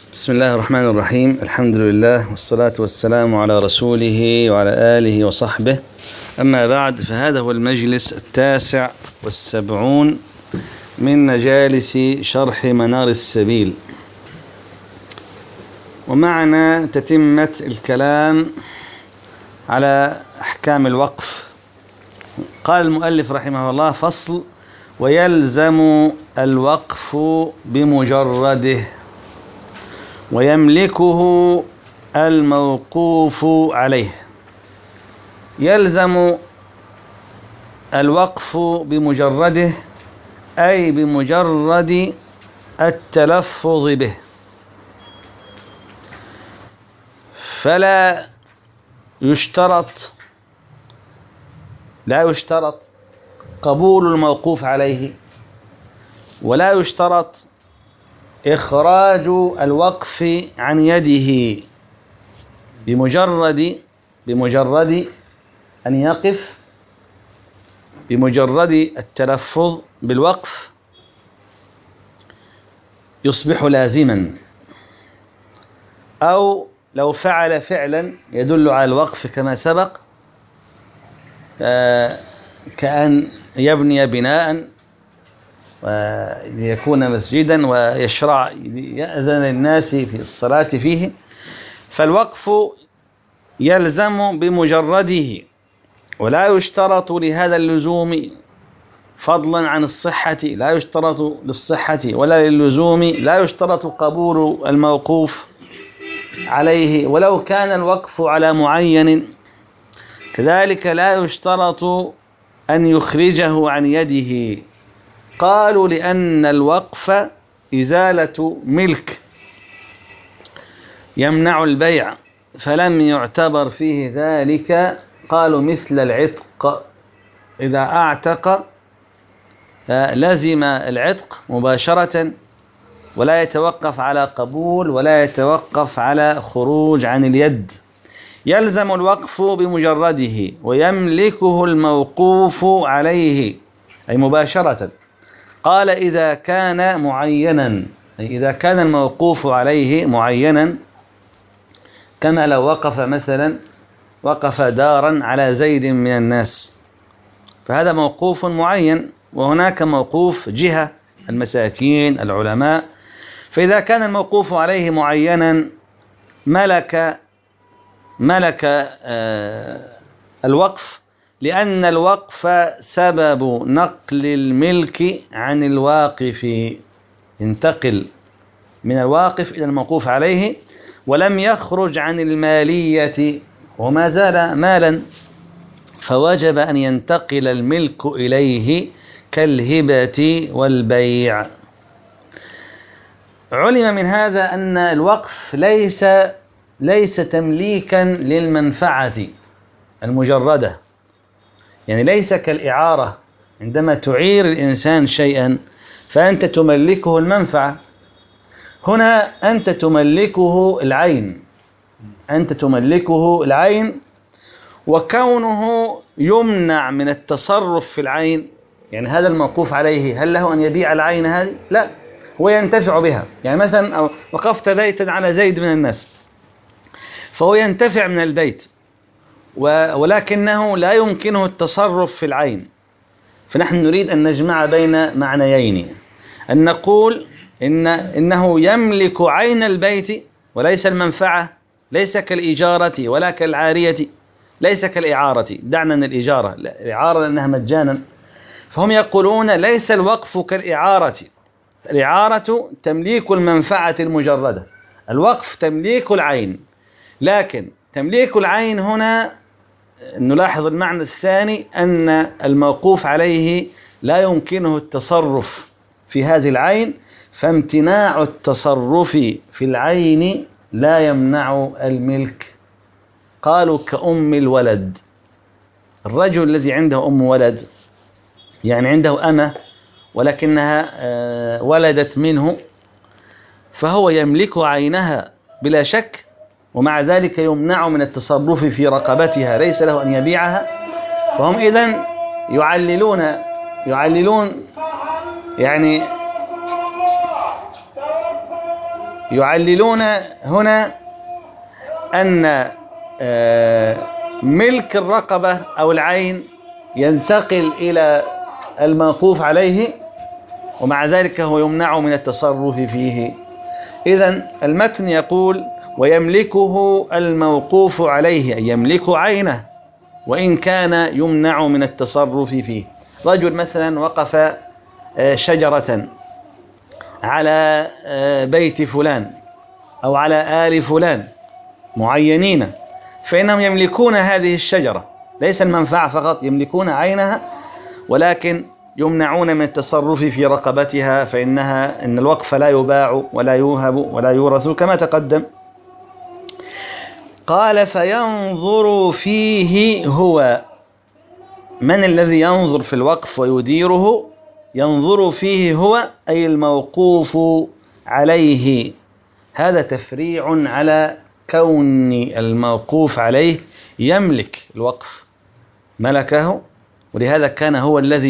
بسم الله الرحمن الرحيم. الحمد لله والصلاة والسلام على رسوله وعلى آله وصحبه. أما بعد، فهذا هو المجلس 79 من مجالس شرح منار السبيل، ومعنا تتمة الكلام على أحكام الوقف. قال المؤلف رحمه الله: فصل: ويلزم الوقف بمجرده ويملكه الموقوف عليه. يلزم الوقف بمجرده أي بمجرد التلفظ به، فلا يشترط قبول الموقوف عليه، ولا يشترط إخراج الوقف عن يده. بمجرد أن يقف، بمجرد التلفظ بالوقف يصبح لازما، أو لو فعل فعلا يدل على الوقف كما سبق، كأن يبني بناء ليكون مسجدا ويشرع يأذن الناس في الصلاة فيه، فالوقف يلزم بمجرده، ولا يشترط لهذا اللزوم فضلا عن الصحة، لا يشترط للصحة ولا للزوم، لا يشترط قبول الموقوف عليه ولو كان الوقف على معين، كذلك لا يشترط أن يخرجه عن يده. قالوا لأن الوقف إزالة ملك يمنع البيع، فلم يعتبر فيه ذلك. قالوا مثل العتق، إذا أعتق لزم العتق مباشرة، ولا يتوقف على قبول ولا يتوقف على خروج عن اليد. يلزم الوقف بمجرده ويملكه الموقوف عليه، أي مباشرة. قال: إذا كان معينا، أي إذا كان الموقوف عليه معينا، كما لو وقف مثلا دارا على زيد من الناس، فهذا موقوف معين، وهناك موقوف جهة المساكين العلماء. فإذا كان الموقوف عليه معينا ملك الوقف، لأن الوقف سبب نقل الملك عن الواقف، ينتقل من الواقف إلى الموقوف عليه، ولم يخرج عن المالية وما زال مالا، فوجب أن ينتقل الملك إليه كالهبة والبيع. علم من هذا أن الوقف ليس تمليكا للمنفعة المجردة، يعني ليس كالإعارة. عندما تعير الإنسان شيئا فأنت تملكه المنفعة، هنا أنت تملكه العين، وكونه يمنع من التصرف في العين، يعني هذا الموقوف عليه هل له أن يبيع العين هذه؟ لا، هو ينتفع بها. يعني مثلا وقفت بيتا على زيد من الناس، فهو ينتفع من البيت، ولكنه لا يمكنه التصرف في العين. فنحن نريد أن نجمع بين معنيين، أن نقول إنه يملك عين البيت وليس المنفعة، ليس كالإجارة ولا كالعارية، ليس كالإعارة. دعنا من الإعارة لأنها مجانا، فهم يقولون ليس الوقف كالإعارة. الإعارة تمليك المنفعة المجردة، الوقف تمليك العين. لكن تمليك العين هنا نلاحظ المعنى الثاني، أن الموقوف عليه لا يمكنه التصرف في هذه العين، فامتناع التصرف في العين لا يمنع الملك. قالوا كأم الولد، الرجل الذي عنده أم ولد، يعني عنده أمة ولكنها ولدت منه، فهو يملك عينها بلا شك، ومع ذلك يمنع من التصرف في رقبتها، ليس له أن يبيعها. فهم إذن يعللون يعني يعللون هنا أن ملك الرقبة أو العين ينتقل إلى الموقوف عليه، ومع ذلك هو يمنع من التصرف فيه. إذن المتن يقول ويملكه الموقوف عليه، أي يملك عينه، وإن كان يمنع من التصرف فيه. رجل مثلا وقف شجرة على بيت فلان أو على آل فلان معينين، فإنهم يملكون هذه الشجرة، ليس المنفعة فقط، يملكون عينها، ولكن يمنعون من التصرف في رقبتها، إن الوقف لا يباع ولا يوهب ولا يورث كما تقدم. قال فينظر فيه هو. من الذي ينظر في الوقف ويديره؟ ينظر فيه هو أي الموقوف عليه. هذا تفريع على كون الموقوف عليه يملك الوقف، ملكه، ولهذا كان هو الذي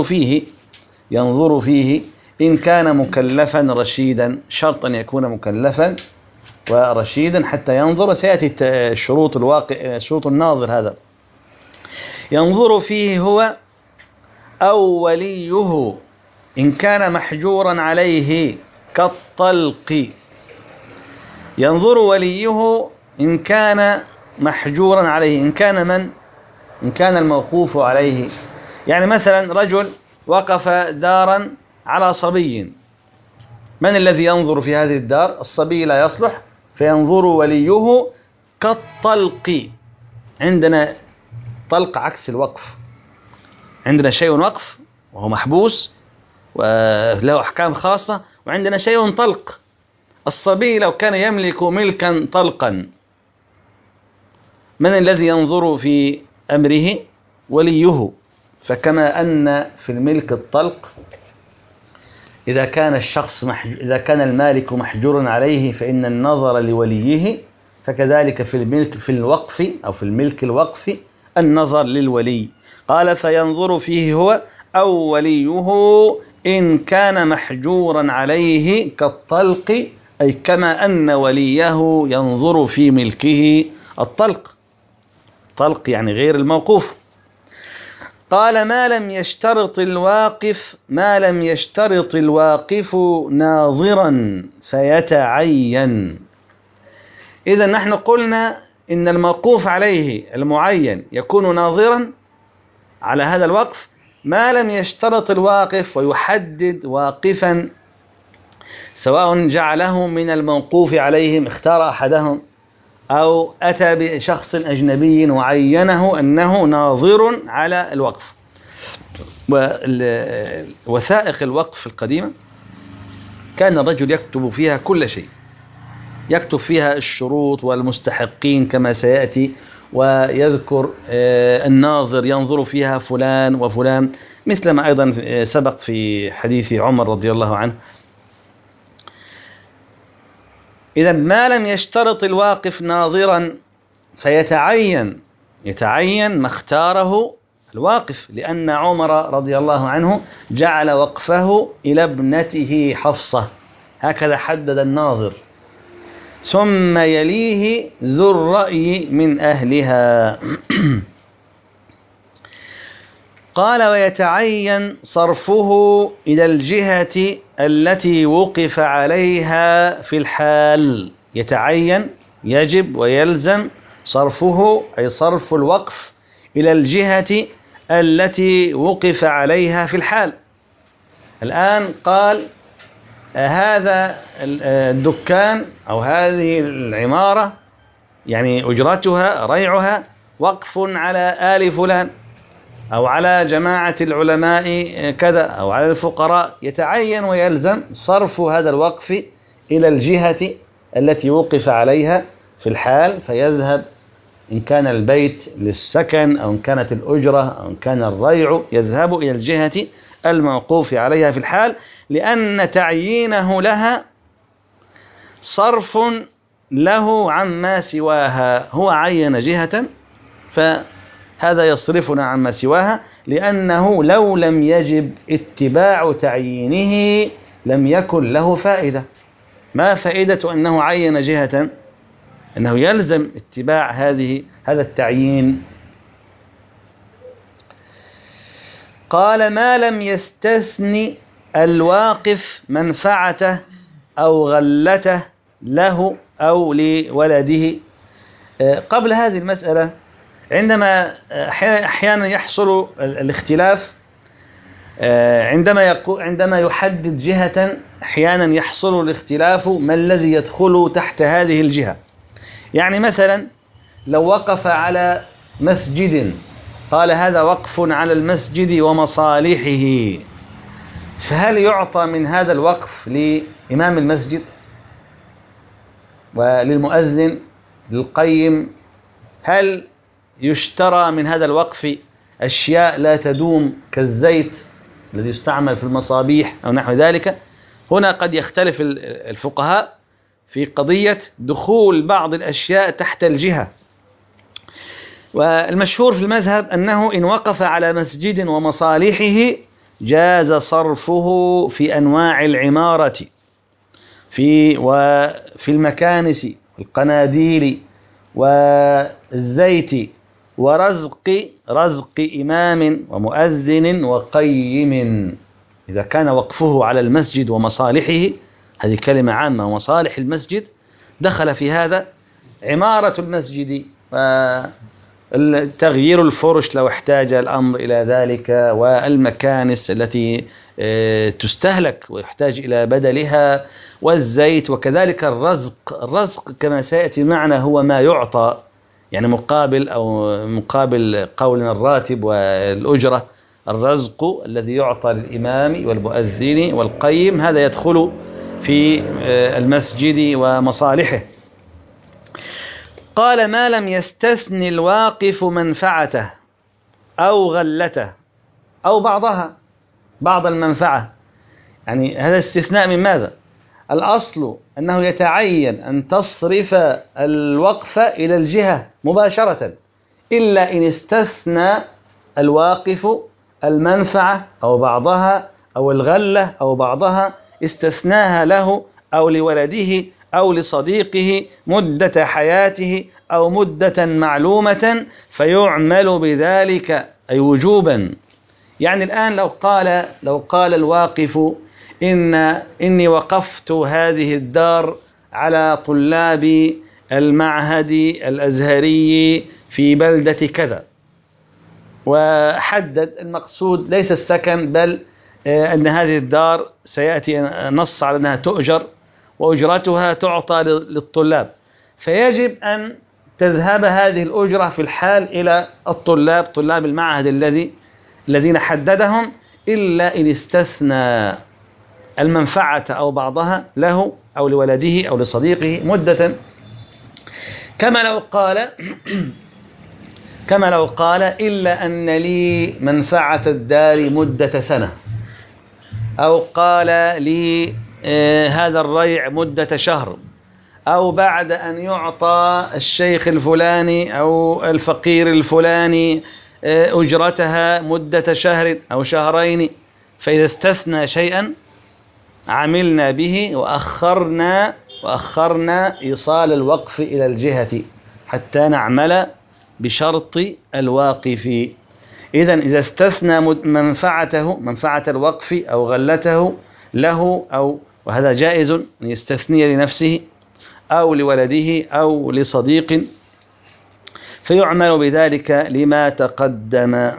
ينظر فيه إن كان مكلفا رشيدا. شرط أن يكون مكلفا ورشيدا حتى ينظر، سيأتي شروط الناظر. هذا ينظر فيه هو أو وليه إن كان محجورا عليه كالطلق. ينظر وليه إن كان محجورا عليه، إن كان الموقوف عليه. يعني مثلا رجل وقف دارا على صبي، من الذي ينظر في هذه الدار؟ الصبي لا يصلح، فينظر وليه كالطلق. عندنا طلق عكس الوقف، عندنا شيء وقف وهو محبوس وله أحكام خاصة، وعندنا شيء طلق. الصبي لو كان يملك ملكا طلقا، من الذي ينظر في أمره؟ وليه. فكما أن في الملك الطلق إذا كان المالك محجورا عليه فإن النظر لوليه، فكذلك في الوقف أو في الملك الوقف النظر للولي. قال فينظر فيه هو أو وليه إن كان محجورا عليه كالطلق، أي كما أن وليه ينظر في ملكه الطلق. طلق يعني غير الموقوف. قال ما لم يشترط الواقف ناظرا فيتعين. إذا نحن قلنا إن الموقوف عليه المعين يكون ناظرا على هذا الوقف ما لم يشترط الواقف ويحدد واقفا، سواء جعله من الموقوف عليهم، اختار أحدهم، أو أتى بشخص أجنبي وعينه أنه ناظر على الوقف. ووثائق الوقف القديمة كان الرجل يكتب فيها كل شيء، يكتب فيها الشروط والمستحقين كما سيأتي، ويذكر الناظر ينظر فيها فلان وفلان، مثل ما أيضا سبق في حديث عمر رضي الله عنه. إذا ما لم يشترط الواقف ناظرا فيتعين ما اختاره الواقف، لأن عمر رضي الله عنه جعل وقفه إلى ابنته حفصة، هكذا حدد الناظر، ثم يليه ذو الرأي من أهلها. قال ويتعين صرفه إلى الجهة التي وقف عليها في الحال. يتعين يجب ويلزم صرفه، أي صرف الوقف إلى الجهة التي وقف عليها في الحال. الآن قال هذا الدكان أو هذه العمارة يعني أجرتها ريعها وقف على آل فلان أو على جماعة العلماء كذا أو على الفقراء. يتعين ويلزم صرف هذا الوقف إلى الجهة التي وقف عليها في الحال، فيذهب إن كان البيت للسكن أو إن كانت الأجرة أو إن كان الريع، يذهب إلى الجهة الموقوف عليها في الحال، لأن تعيينه لها صرف له عما سواها. هو عين جهة فهذا يصرفنا عما سواها، لأنه لو لم يجب اتباع تعيينه لم يكن له فائدة. ما فائدة أنه عين جهة؟ أنه يلزم اتباع هذا التعيين. قال ما لم يستثني الواقف منفعته أو غلته له أو لولده. قبل هذه المسألة، عندما أحيانا يحصل الاختلاف عندما يحدد جهة، أحيانا يحصل الاختلاف ما الذي يدخل تحت هذه الجهة. يعني مثلا لو وقف على مسجد، قال هذا وقف على المسجد ومصالحه، فهل يعطى من هذا الوقف لإمام المسجد وللمؤذن للقيم؟ هل يشترى من هذا الوقف أشياء لا تدوم كالزيت الذي يستعمل في المصابيح أو نحو ذلك؟ هنا قد يختلف الفقهاء في قضية دخول بعض الأشياء تحت الجهة. والمشهور في المذهب أنه إن وقف على مسجد ومصالحه جاز صرفه في أنواع العمارة وفي المكانس والقناديل والزيت ورزق إمام ومؤذن وقيم. إذا كان وقفه على المسجد ومصالحه، هذه كلمة عامة، ومصالح المسجد دخل في هذا عمارة المسجد تغيير الفرش لو احتاج الأمر إلى ذلك، والمكانس التي تستهلك ويحتاج إلى بدلها، والزيت، وكذلك الرزق كما سيأتي معنا هو ما يعطى، يعني مقابل قول الراتب والأجرة. الرزق الذي يعطى للإمام والمؤذن والقيم هذا يدخل في المسجد ومصالحه. قال ما لم يستثن الواقف منفعته أو غلته أو بعض المنفعة. يعني هذا استثناء من ماذا؟ الأصل أنه يتعين أن تصرف الوقف إلى الجهة مباشرة، إلا إن استثنى الواقف المنفعة أو بعضها أو الغلة أو بعضها، استثناها له أو لولده أو لصديقه مدة حياته أو مدة معلومة، فيعمل بذلك أي وجوبا. يعني الآن لو قال الواقف إني وقفت هذه الدار على طلاب المعهد الأزهري في بلدة كذا، وحدد المقصود ليس السكن بل أن هذه الدار سيأتي نص على أنها تؤجر وأجرتها تعطى للطلاب، فيجب أن تذهب هذه الأجرة في الحال إلى طلاب المعهد الذين حددهم، إلا إن استثنى المنفعة أو بعضها له أو لولده أو لصديقه مدة، كما لو قال إلا أن لي منفعة الدار مدة سنة، أو قال لي هذا الريع مدة شهر، أو بعد أن يعطى الشيخ الفلاني أو الفقير الفلاني أجرتها مدة شهر أو شهرين. فإذا استثنى شيئا عملنا به وأخرنا إيصال الوقف إلى الجهة حتى نعمل بشرط الواقف. إذن إذا استثنى منفعة الوقف أو غلته له، وهذا جائز أن يستثني لنفسه أو لولده أو لصديق، فيعمل بذلك لما تقدم.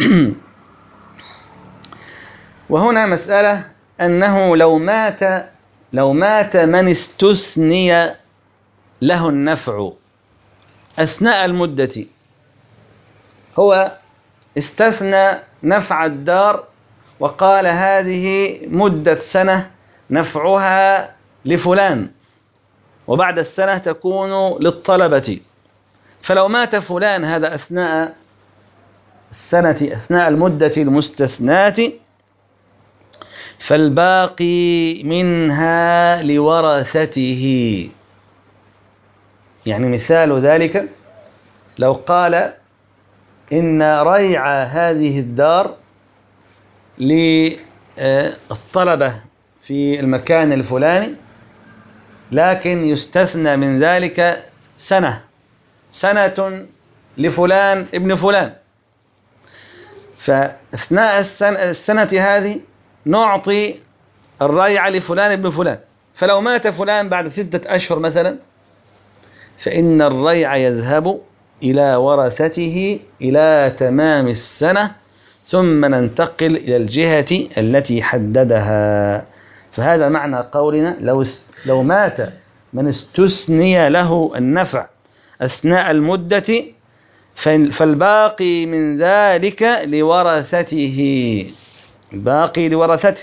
وهنا مسألة أنه لو مات من استثني له النفع أثناء المدة، هو استثنى نفع الدار وقال هذه مدة سنة نفعها لفلان، وبعد السنة تكون للطلبة، فلو مات فلان هذا أثناء السنة أثناء المدة المستثناة، فالباقي منها لورثته. يعني مثال ذلك لو قال إن ريع هذه الدار للطلبة في المكان الفلاني، لكن يستثنى من ذلك سنة لفلان ابن فلان. فأثناء السنة هذه نعطي الريع لفلان ابن فلان. فلو مات فلان بعد 6 أشهر مثلا فإن الريع يذهب إلى ورثته إلى تمام السنة، ثم ننتقل إلى الجهة التي حددها. فهذا معنى قولنا لو مات من استثني له النفع أثناء المدة فالباقي من ذلك لورثته، الباقي لورثته.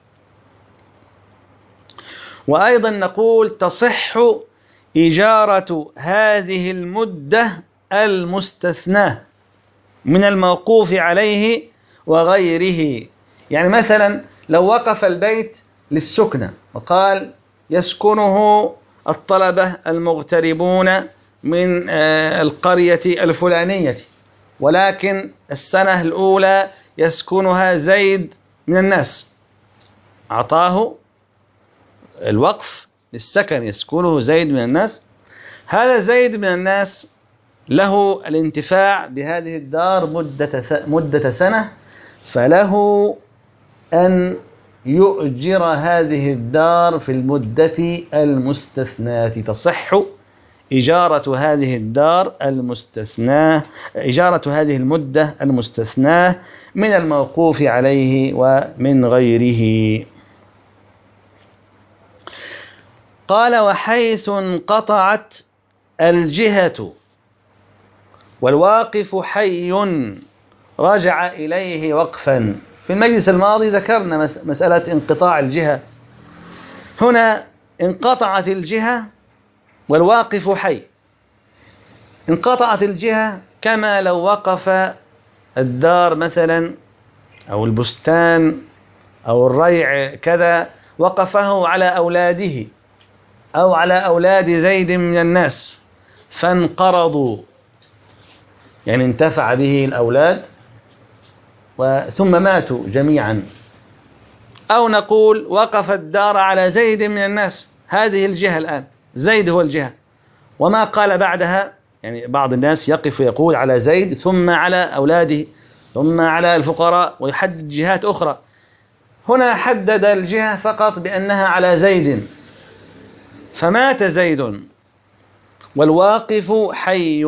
وأيضا نقول تصح إجارة هذه المدة المستثناة من الموقوف عليه وغيره. يعني مثلا لو وقف البيت للسكنة وقال يسكنه الطلبة المغتربون من القرية الفلانية، ولكن السنة الأولى يسكنها زيد من الناس، أعطاه الوقف للسكن يسكنه زيد من الناس. هذا زيد من الناس له الانتفاع بهذه الدار مدة سنة، فله أن يؤجر هذه الدار في المدة المستثناة. تصح إجارة هذه الدار المستثناة، إجارة هذه المدة المستثناة من الموقوف عليه ومن غيره. قال وحيث انقطعت الجهة والواقف حي رجع إليه وقفا. في المجلس الماضي ذكرنا مسألة انقطاع الجهة. هنا انقطعت الجهة والواقف حي. انقطعت الجهة كما لو وقف الدار مثلا أو البستان أو الريع كذا، وقفه على أولاده أو على أولاد زيد من الناس فانقرضوا، يعني انتفع به الأولاد ثم ماتوا جميعا. أو نقول وقف الدار على زيد من الناس، هذه الجهة الآن زيد هو الجهة، وما قال بعدها. يعني بعض الناس يقف ويقول على زيد ثم على أولاده ثم على الفقراء ويحدد جهات أخرى. هنا حدد الجهة فقط بأنها على زيد، فمات زيد والواقف حي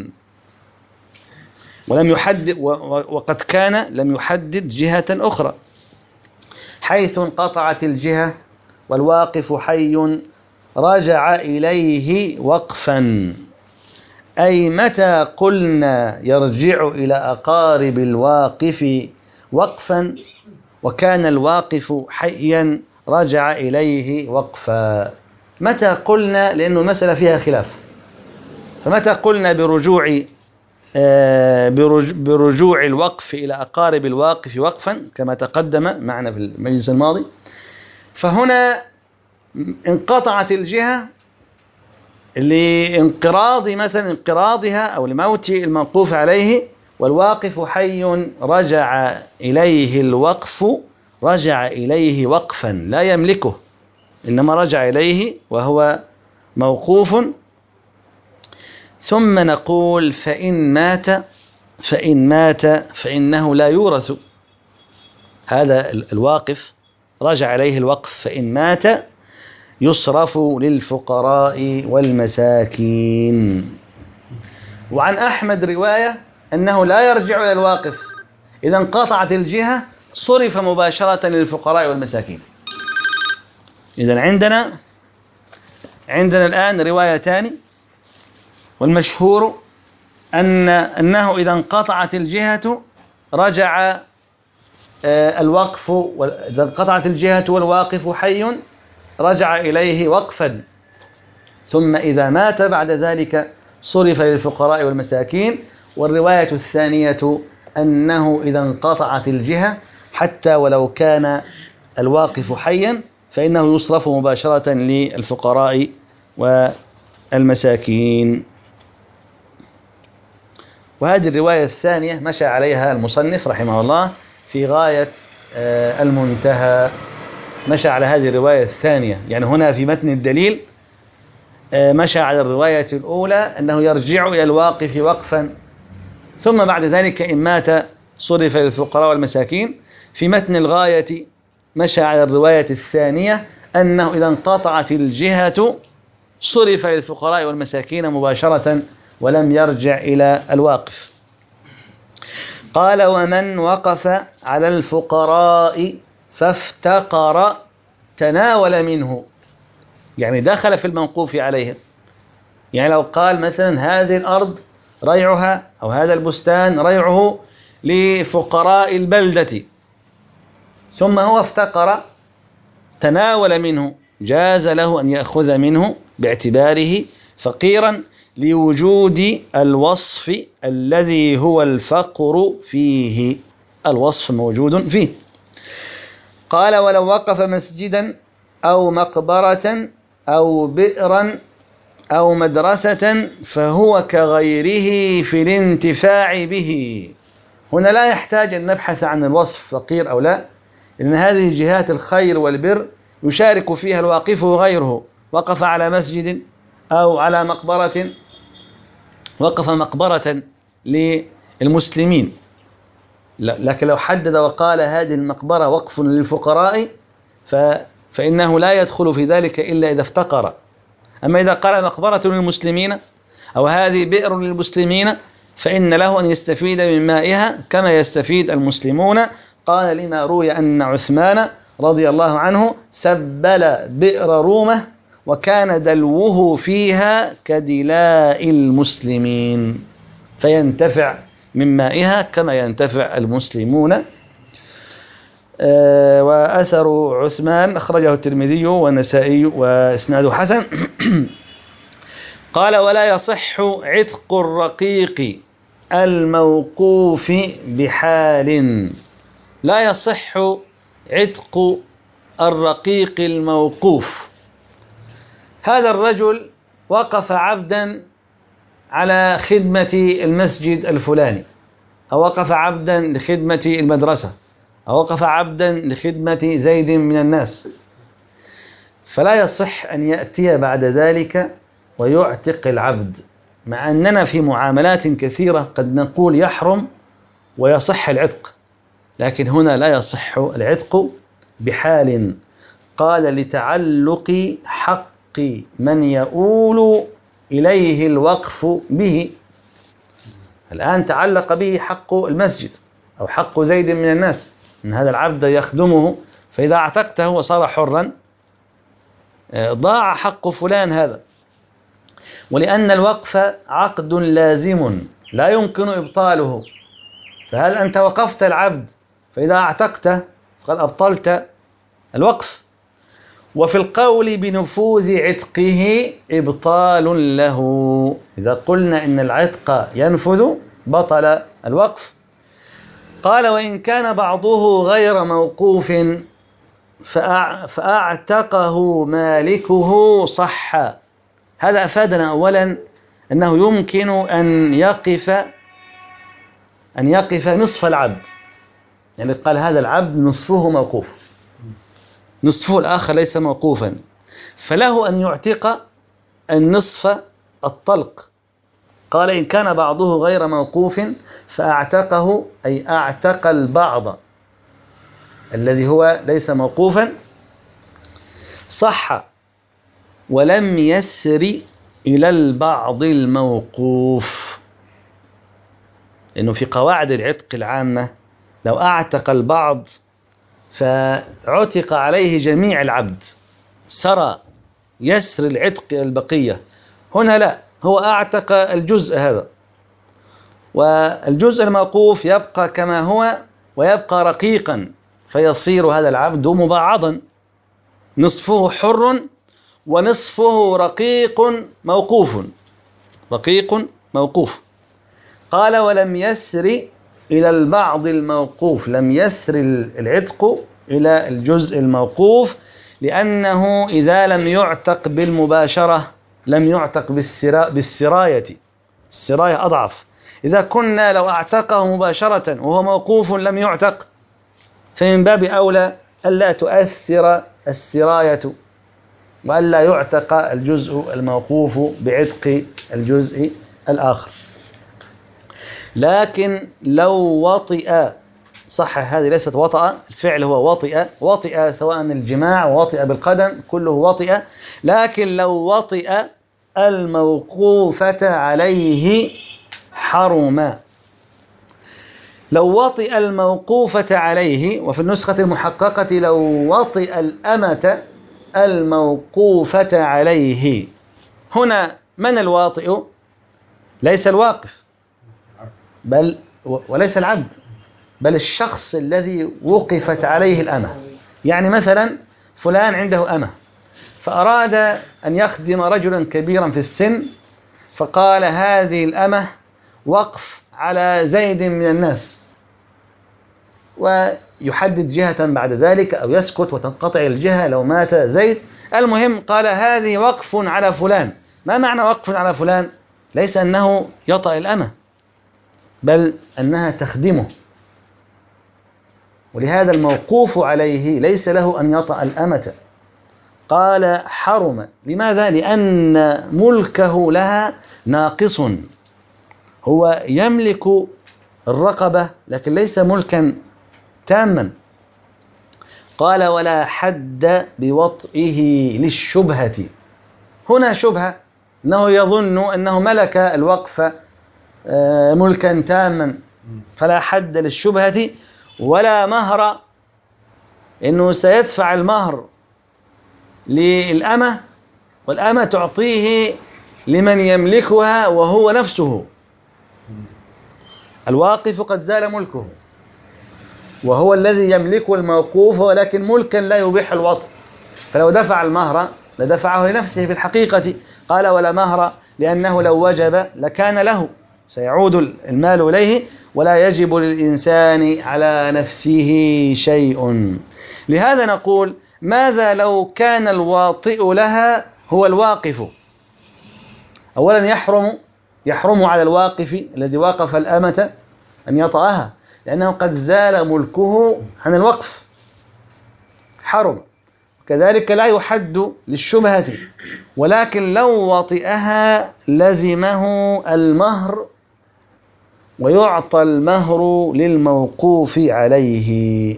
ولم يحدد، وقد كان لم يحدد جهة أخرى. حيث انقطعت الجهة والواقف حي رجع إليه وقفا، أي متى قلنا يرجع إلى أقارب الواقف وقفا وكان الواقف حيا رجع إليه وقفا. متى قلنا؟ لأنه المسألة فيها خلاف. فمتى قلنا برجوع الوقف إلى أقارب الواقف وقفا كما تقدم معنا في المجلس الماضي. فهنا انقطعت الجهة لانقراض مثلا انقراضها أو لموت الموقوف عليه، والواقف حي رجع إليه الوقف، رجع إليه وقفا لا يملكه، إنما رجع إليه وهو موقوف. ثم نقول فإن مات فإنه لا يورث. هذا الواقف رجع إليه الوقف، فإن مات يصرف للفقراء والمساكين. وعن أحمد رواية أنه لا يرجع إلى الواقف، إذا انقطعت الجهة صرف مباشرة للفقراء والمساكين. إذا عندنا الآن روايتان، والمشهور أنه إذا انقطعت الجهة رجع الوقف، إذا انقطعت الجهة والواقف حي رجع إليه وقفا، ثم إذا مات بعد ذلك صرف للفقراء والمساكين. والرواية الثانية أنه إذا انقطعت الجهة حتى ولو كان الواقف حيا فإنه يصرف مباشرة للفقراء والمساكين. وهذه الرواية الثانية مشى عليها المصنف رحمه الله في غاية المنتهى، مشى على هذه الرواية الثانية. يعني هنا في متن الدليل مشى على الرواية الأولى أنه يرجع إلى الواقف وقفا، ثم بعد ذلك إن مات صرف للفقراء والمساكين. في متن الغاية مشى على الرواية الثانية أنه إذا انقطعت الجهة صرف للفقراء والمساكين مباشرة ولم يرجع إلى الواقف. قال: ومن وقف على الفقراء فافتقر تناول منه، يعني دخل في الموقوف عليه. يعني لو قال مثلا هذه الأرض ريعها أو هذا البستان ريعه لفقراء البلدة، ثم هو افتقر تناول منه، جاز له أن يأخذ منه باعتباره فقيرا لوجود الوصف الذي هو الفقر فيه، الوصف موجود فيه. قال: ولو وقف مسجدا أو مقبرة أو بئرا أو مدرسة فهو كغيره في الانتفاع به. هنا لا يحتاج أن نبحث عن الوصف فقير أو لا، لأن هذه جهات الخير والبر يشارك فيها الواقف وغيره. وقف على مسجد أو على مقبرة، وقف مقبرة للمسلمين، لكن لو حدد وقال هذه المقبرة وقف للفقراء فإنه لا يدخل في ذلك إلا إذا افتقر. أما إذا قال مقبرة للمسلمين أو هذه بئر للمسلمين فإن له أن يستفيد من مائها كما يستفيد المسلمون. قال: لما روي أن عثمان رضي الله عنه سبل بئر رومة وكان دلوه فيها كدلاء المسلمين، فينتفع من مائها كما ينتفع المسلمون. وأثر عثمان أخرجه الترمذي والنسائي وإسناده حسن. قال: ولا يصح عتق الرقيق الموقوف بحال. لا يصح عتق الرقيق الموقوف. هذا الرجل وقف عبدا على خدمة المسجد الفلاني، أو وقف عبدا لخدمة المدرسة، أو وقف عبدا لخدمة زيد من الناس، فلا يصح أن يأتي بعد ذلك ويعتق العبد، مع أننا في معاملات كثيرة قد نقول يحرم ويصح العتق، لكن هنا لا يصح العتق بحال. قال: لتعلق حق من يؤول إليه الوقف به. الآن تعلق به حق المسجد أو حق زيد من الناس، أن هذا العبد يخدمه، فإذا اعتقته وصار حرا ضاع حق فلان هذا. ولأن الوقف عقد لازم لا يمكن إبطاله، فهل أنت وقفت العبد فإذا اعتقته فقد أبطلت الوقف. وفي القول بنفوذ عتقه إبطال له، إذا قلنا إن العتق ينفذ بطل الوقف. قال: وإن كان بعضه غير موقوف فأعتقه مالكه صح. هذا أفادنا أولا أنه يمكن أن يقف نصف العبد، يعني قال هذا العبد نصفه موقوف، نصفه الآخر ليس موقوفا، فله أن يعتق النصف الطلق. قال: إن كان بعضه غير موقوف فأعتقه، أي أعتق البعض الذي هو ليس موقوفا صح، ولم يسر إلى البعض الموقوف. لأنه في قواعد العتق العامة لو أعتق البعض فعتق عليه جميع العبد، سرى يسر العتق البقية. هنا لا، هو أعتق الجزء هذا، والجزء الموقوف يبقى كما هو ويبقى رقيقا، فيصير هذا العبد مبعضا، نصفه حر ونصفه رقيق موقوف، رقيق موقوف. قال: ولم يسر إلى البعض الموقوف، لم يسر العتق إلى الجزء الموقوف، لأنه إذا لم يعتق بالمباشرة لم يعتق بالسراية، السراية أضعف. إذا كنا لو أعتقه مباشرة وهو موقوف لم يعتق، فمن باب أولى ألا تؤثر السراية، وألا يعتق الجزء الموقوف بعتق الجزء الآخر. لكن لو وطئ، صح هذه ليست وطأ، الفعل هو وطئ، وطئ سواء الجماع ووطئ بالقدم كله وطئ، لكن لو وطئ الموقوفة عليه حرم. لو وطئ الموقوفة عليه، وفي النسخة المحققة لو وطئ الأمة الموقوفة عليه. هنا من الواطئ؟ ليس الواقف بل وليس العبد، بل الشخص الذي وقفت عليه الأمة. يعني مثلا فلان عنده أمة فأراد أن يخدم رجلا كبيرا في السن، فقال هذه الأمة وقف على زيد من الناس، ويحدد جهة بعد ذلك أو يسكت وتنقطع الجهة لو مات زيد. المهم قال هذه وقف على فلان. ما معنى وقف على فلان؟ ليس أنه يطأ الأمة، بل أنها تخدمه، ولهذا الموقوف عليه ليس له أن يطأ الأمة. قال حرم. لماذا؟ لأن ملكه لها ناقص، هو يملك الرقبة لكن ليس ملكا تاما. قال ولا حد بوطئه للشبهة. هنا شبهة، أنه يظن أنه ملك الوقف ملكا تاما، فلا حد للشبهة ولا مهر، إنه سيدفع المهر للأمة والأمة تعطيه لمن يملكها وهو نفسه. الواقف قد زال ملكه وهو الذي يملك الموقوف، ولكن ملكا لا يبيح الوطء، فلو دفع المهر لدفعه لنفسه في الحقيقة. قال ولا مهر لأنه لو وجب لكان له، سيعود المال إليه، ولا يجب للإنسان على نفسه شيء. لهذا نقول ماذا لو كان الواطئ لها هو الواقف؟ أولا يحرم على الواقف الذي وقف الأمة أن يطأها، لأنه قد زال ملكه عن الوقف، حرم. كذلك لا يحد للشبهة، ولكن لو وطئها لزمه المهر ويعطى المهر للموقوف عليه.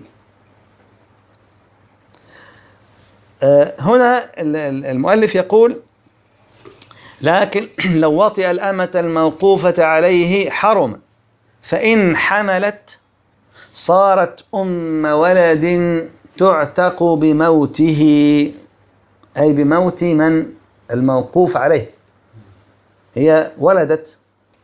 هنا المؤلف يقول لكن لو وطئ الأمة الموقوفة عليه حرم، فإن حملت صارت أم ولد تعتق بموته، أي بموت من الموقوف عليه. هي ولدت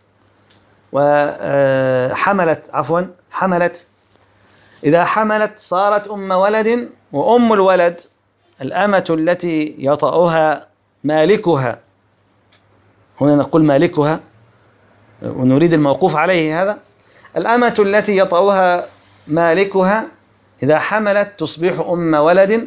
حملت. إذا حملت صارت أم ولد، وأم الولد الأمة التي يطأها مالكها. هنا نقول مالكها ونريد الموقوف عليه. هذا الأمة التي يطأها مالكها إذا حملت تصبح أم ولد.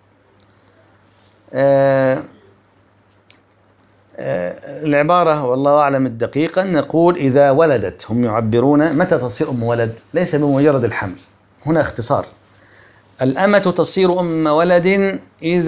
العبارة والله أعلم الدقيقة نقول إذا ولدت. هم يعبرون متى تصير أم ولد، ليس بمجرد الحمل، هنا اختصار. الأمة تصير أم ولد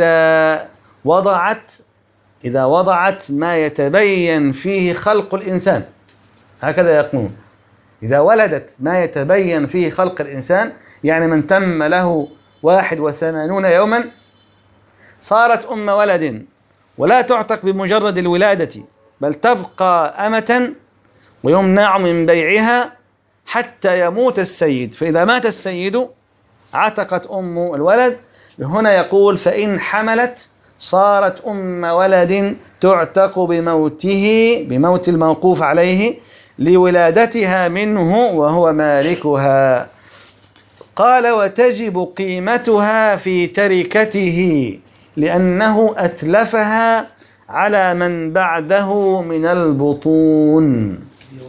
إذا وضعت ما يتبين فيه خلق الإنسان، هكذا يقولون. إذا ولدت ما يتبين فيه خلق الإنسان، يعني من تم له 81 يوما، صارت أم ولد، ولا تعتق بمجرد الولادة، بل تبقى أمة ويمنع من بيعها حتى يموت السيد. فإذا مات السيد عتقت أم الولد. هنا يقول فإن حملت صارت أم ولد تعتق بموت الموقوف عليه لولادتها منه وهو مالكها. قال وتجب قيمتها في تركته لأنه أتلفها على من بعده من البطون.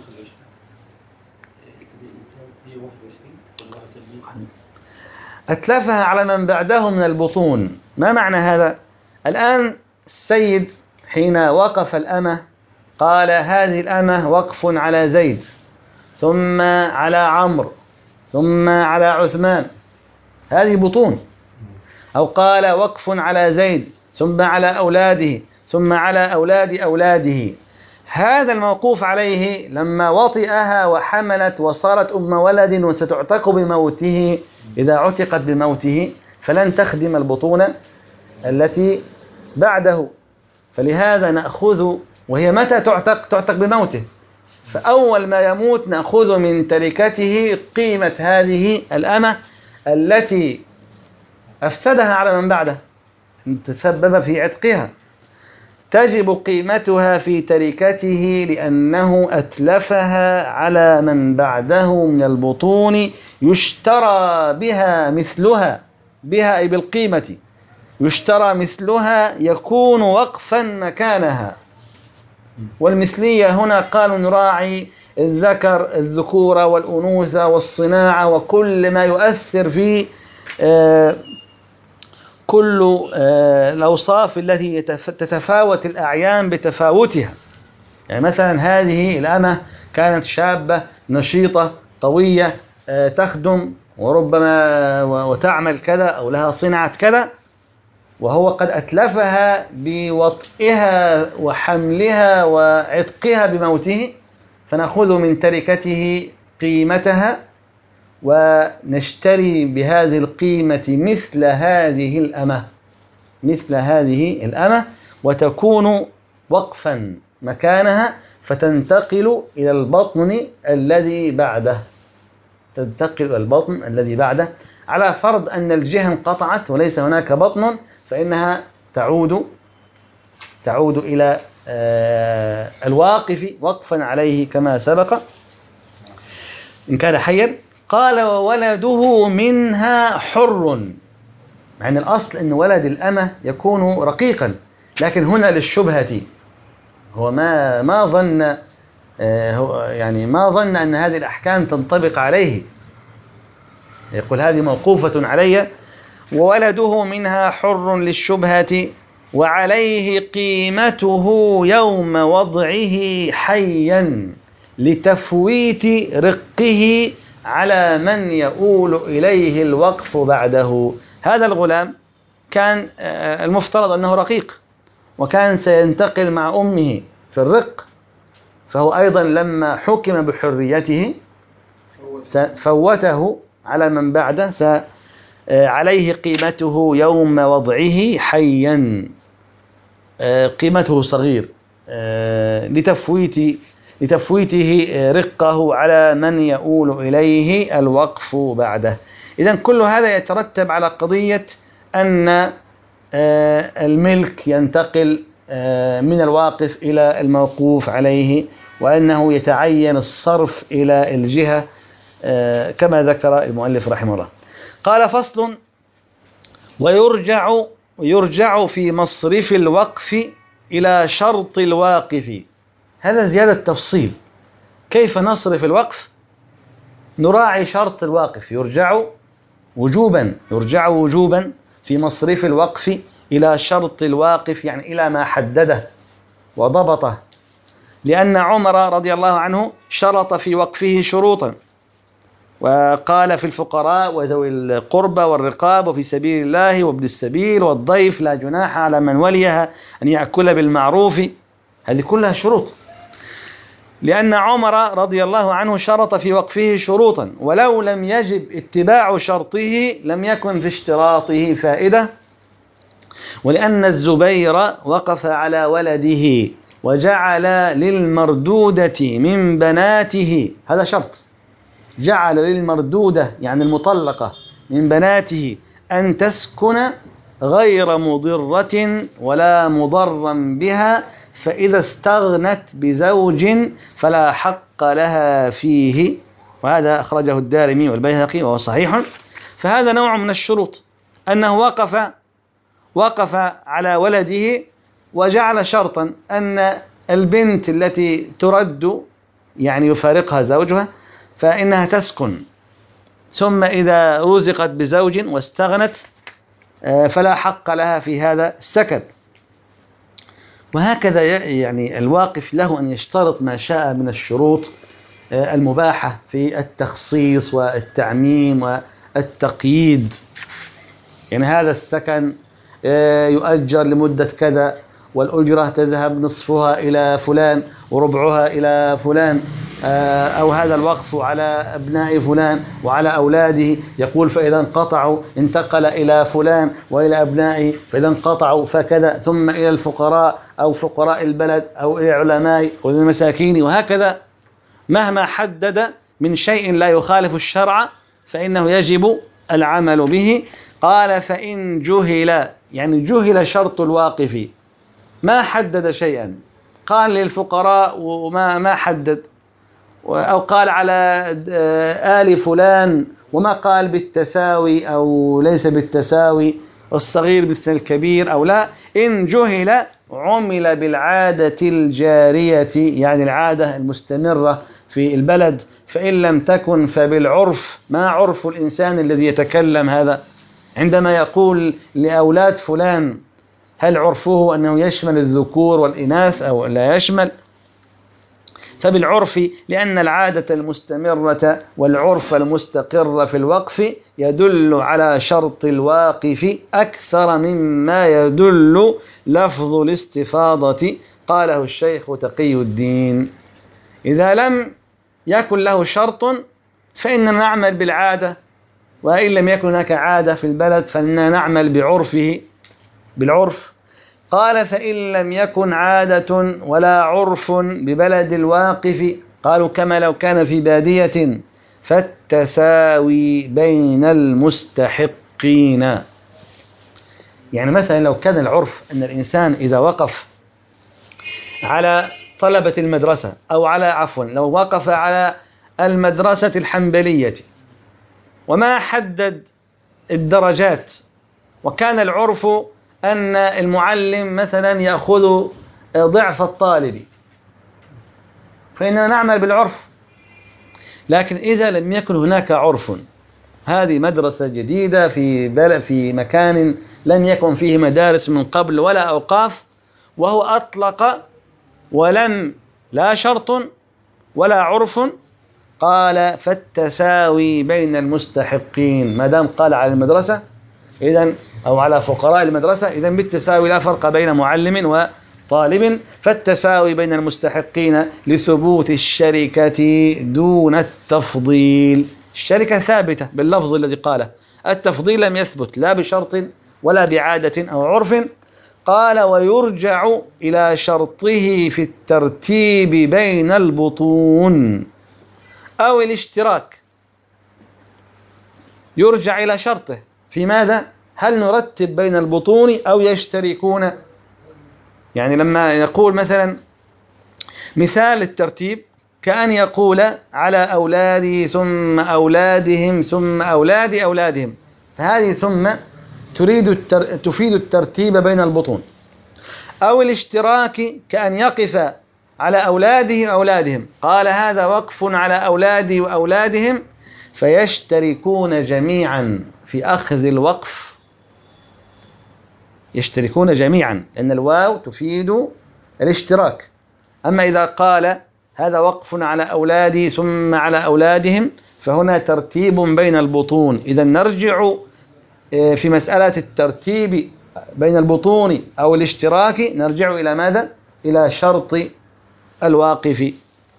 أتلفها على من بعده من البطون. ما معنى هذا؟ الآن السيد حين وقف الأمة قال هذه الأمة وقف على زيد، ثم على عمرو، ثم على عثمان، هذه بطون. أو قال وقف على زيد ثم على أولاده ثم على أولاد أولاده. هذا الموقوف عليه لما وطئها وحملت وصارت أم ولد وستعتق بموته، إذا عتقت بموته فلن تخدم البطون التي بعده، فلهذا نأخذ، وهي متى تعتق؟ تعتق بموته، فأول ما يموت نأخذ من تركته قيمة هذه الأمة التي أفسدها على من بعده، تسبب في عتقها، تجب قيمتها في تركته لأنه أتلفها على من بعده من البطون، يشترى بها مثلها، بها أي بالقيمة، يشترى مثلها يكون وقفا مكانها. والمثلية هنا قالوا نراعي الذكورة والأنوثة والصناعة وكل ما يؤثر في كل الأوصاف التي تتفاوت الأعيان بتفاوتها. يعني مثلا هذه الأمة كانت شابة نشيطة قوية تخدم وربما وتعمل كذا أو لها صنعة كذا، وهو قد أتلفها بوطئها وحملها وعتقها بموته، فنأخذ من تركته قيمتها ونشتري بهذه القيمة مثل هذه الأمة، مثل هذه الأمة، وتكون وقفا مكانها، فتنتقل إلى البطن الذي بعده، تنتقل إلى البطن الذي بعده، على فرض أن الجهة انقطعت وليس هناك بطن، فإنها تعود إلى الواقف وقفا عليه كما سبق إن كان حيا. قال وولده منها حر، مع أن الأصل أن ولد الأمة يكون رقيقا، لكن هنا للشبهة، هو ما ظن ما ظن أن هذه الأحكام تنطبق عليه، يقول هذه موقوفة علي. وولده منها حر للشبهة وعليه قيمته يوم وضعه حيا لتفويت رقه على من يؤول إليه الوقف بعده. هذا الغلام كان المفترض أنه رقيق، وكان سينتقل مع أمه في الرق، فهو أيضا لما حكم بحريته فوته على من بعده، فعليه قيمته يوم وضعه حيا، قيمته صغير لتفويته رقه على من يؤول إليه الوقف بعده. إذن كل هذا يترتب على قضية أن الملك ينتقل من الواقف إلى الموقوف عليه، وأنه يتعين الصرف إلى الجهة كما ذكر المؤلف رحمه الله. قال فصل: ويرجع في مصرف الوقف إلى شرط الواقف. هذا زيادة تفصيل، كيف نصرف الوقف؟ نراعي شرط الواقف، يرجع وجوبا في مصرف الوقف إلى شرط الواقف، يعني إلى ما حدده وضبطه، لأن عمر رضي الله عنه شرط في وقفه شروطا، وقال في الفقراء وذوي القربى والرقاب وفي سبيل الله وابن السبيل والضيف لا جناح على من وليها أن يأكل بالمعروف. هذه كلها شروط، لأن عمر رضي الله عنه شرط في وقفه شروطا، ولو لم يجب اتباع شرطه لم يكن في اشتراطه فائدة، ولأن الزبير وقف على ولده وجعل للمردودة من بناته، هذا شرط، جعل للمردودة يعني المطلقة من بناته أن تسكن غير مضرة ولا مضرا بها، فإذا استغنت بزوج فلا حق لها فيه، وهذا أخرجه الدارمي والبيهقي وهو صحيح. فهذا نوع من الشروط، أنه وقف على ولده وجعل شرطا أن البنت التي ترد يعني يفارقها زوجها فإنها تسكن، ثم إذا رزقت بزوج واستغنت فلا حق لها في هذا السكن. وهكذا يعني الواقف له أن يشترط ما شاء من الشروط المباحة في التخصيص والتعميم والتقييد. يعني هذا السكن يؤجر لمدة كذا، والأجرة تذهب نصفها إلى فلان وربعها إلى فلان، أو هذا الوقف على أبناء فلان وعلى أولاده، يقول فإذا انقطعوا انتقل إلى فلان وإلى أبنائه، فإذا انقطعوا فكذا، ثم إلى الفقراء أو فقراء البلد أو إلى العلماء والمساكين، وهكذا. مهما حدد من شيء لا يخالف الشرع فإنه يجب العمل به. قال فإن جهل، يعني جهل شرط الواقف، ما حدد شيئا، قال للفقراء وما حدد، أو قال على آل فلان وما قال بالتساوي أو ليس بالتساوي، الصغير مثل الكبير أو لا. إن جهل عمل بالعادة الجارية، يعني العادة المستمرة في البلد، فإن لم تكن فبالعرف. ما عرف الإنسان الذي يتكلم هذا عندما يقول لأولاد فلان؟ هل عرفه أنه يشمل الذكور والإناث أو لا يشمل؟ فبالعرف، لأن العادة المستمرة والعرف المستقر في الوقف يدل على شرط الواقف أكثر مما يدل لفظ الاستفاضة. قاله الشيخ تقي الدين. إذا لم يكن له شرط فإننا نعمل بالعادة، وإن لم يكن هناك عادة في البلد فإننا نعمل بعرفه، بالعرف. قال فإن لم يكن عادة ولا عرف ببلد الواقف، قالوا كما لو كان في بادية، فالتساوي بين المستحقين. يعني مثلا لو كان العرف أن الإنسان إذا وقف على طلبة المدرسة، أو على لو وقف على المدرسة الحنبلية وما حدد الدرجات، وكان العرف أن المعلم مثلا يأخذ ضعف الطالب، فإننا نعمل بالعرف. لكن إذا لم يكن هناك عرف، هذه مدرسة جديدة في مكان لم يكن فيه مدارس من قبل ولا أوقاف، وهو أطلق ولم لا شرط ولا عرف، قال فالتساوي بين المستحقين. ما دام قال على المدرسة إذن أو على فقراء المدرسة، إذن بالتساوي لا فرق بين معلم وطالب، فالتساوي بين المستحقين لثبوت الشركة دون التفضيل. الشركة ثابتة باللفظ الذي قاله، التفضيل لم يثبت لا بشرط ولا بعادة أو عرف. قال ويرجع إلى شرطه في الترتيب بين البطون أو الاشتراك. يرجع إلى شرطه في ماذا؟ هل نرتب بين البطون أو يشتركون؟ يعني لما يقول مثلا مثال الترتيب كأن يقول على أولادي ثم أولادهم ثم أولاد أولادهم، فهذه ثم تفيد الترتيب بين البطون. أو الاشتراك كأن يقف على أولاده وأولادهم، قال هذا وقف على أولادي وأولادهم، فيشتركون جميعا في أخذ الوقف، يشتركون جميعا، لأن الواو تفيد الاشتراك. أما إذا قال هذا وقف على أولادي ثم على أولادهم، فهنا ترتيب بين البطون. إذا نرجع في مسألة الترتيب بين البطون أو الاشتراك، نرجع إلى ماذا؟ إلى شرط الواقف.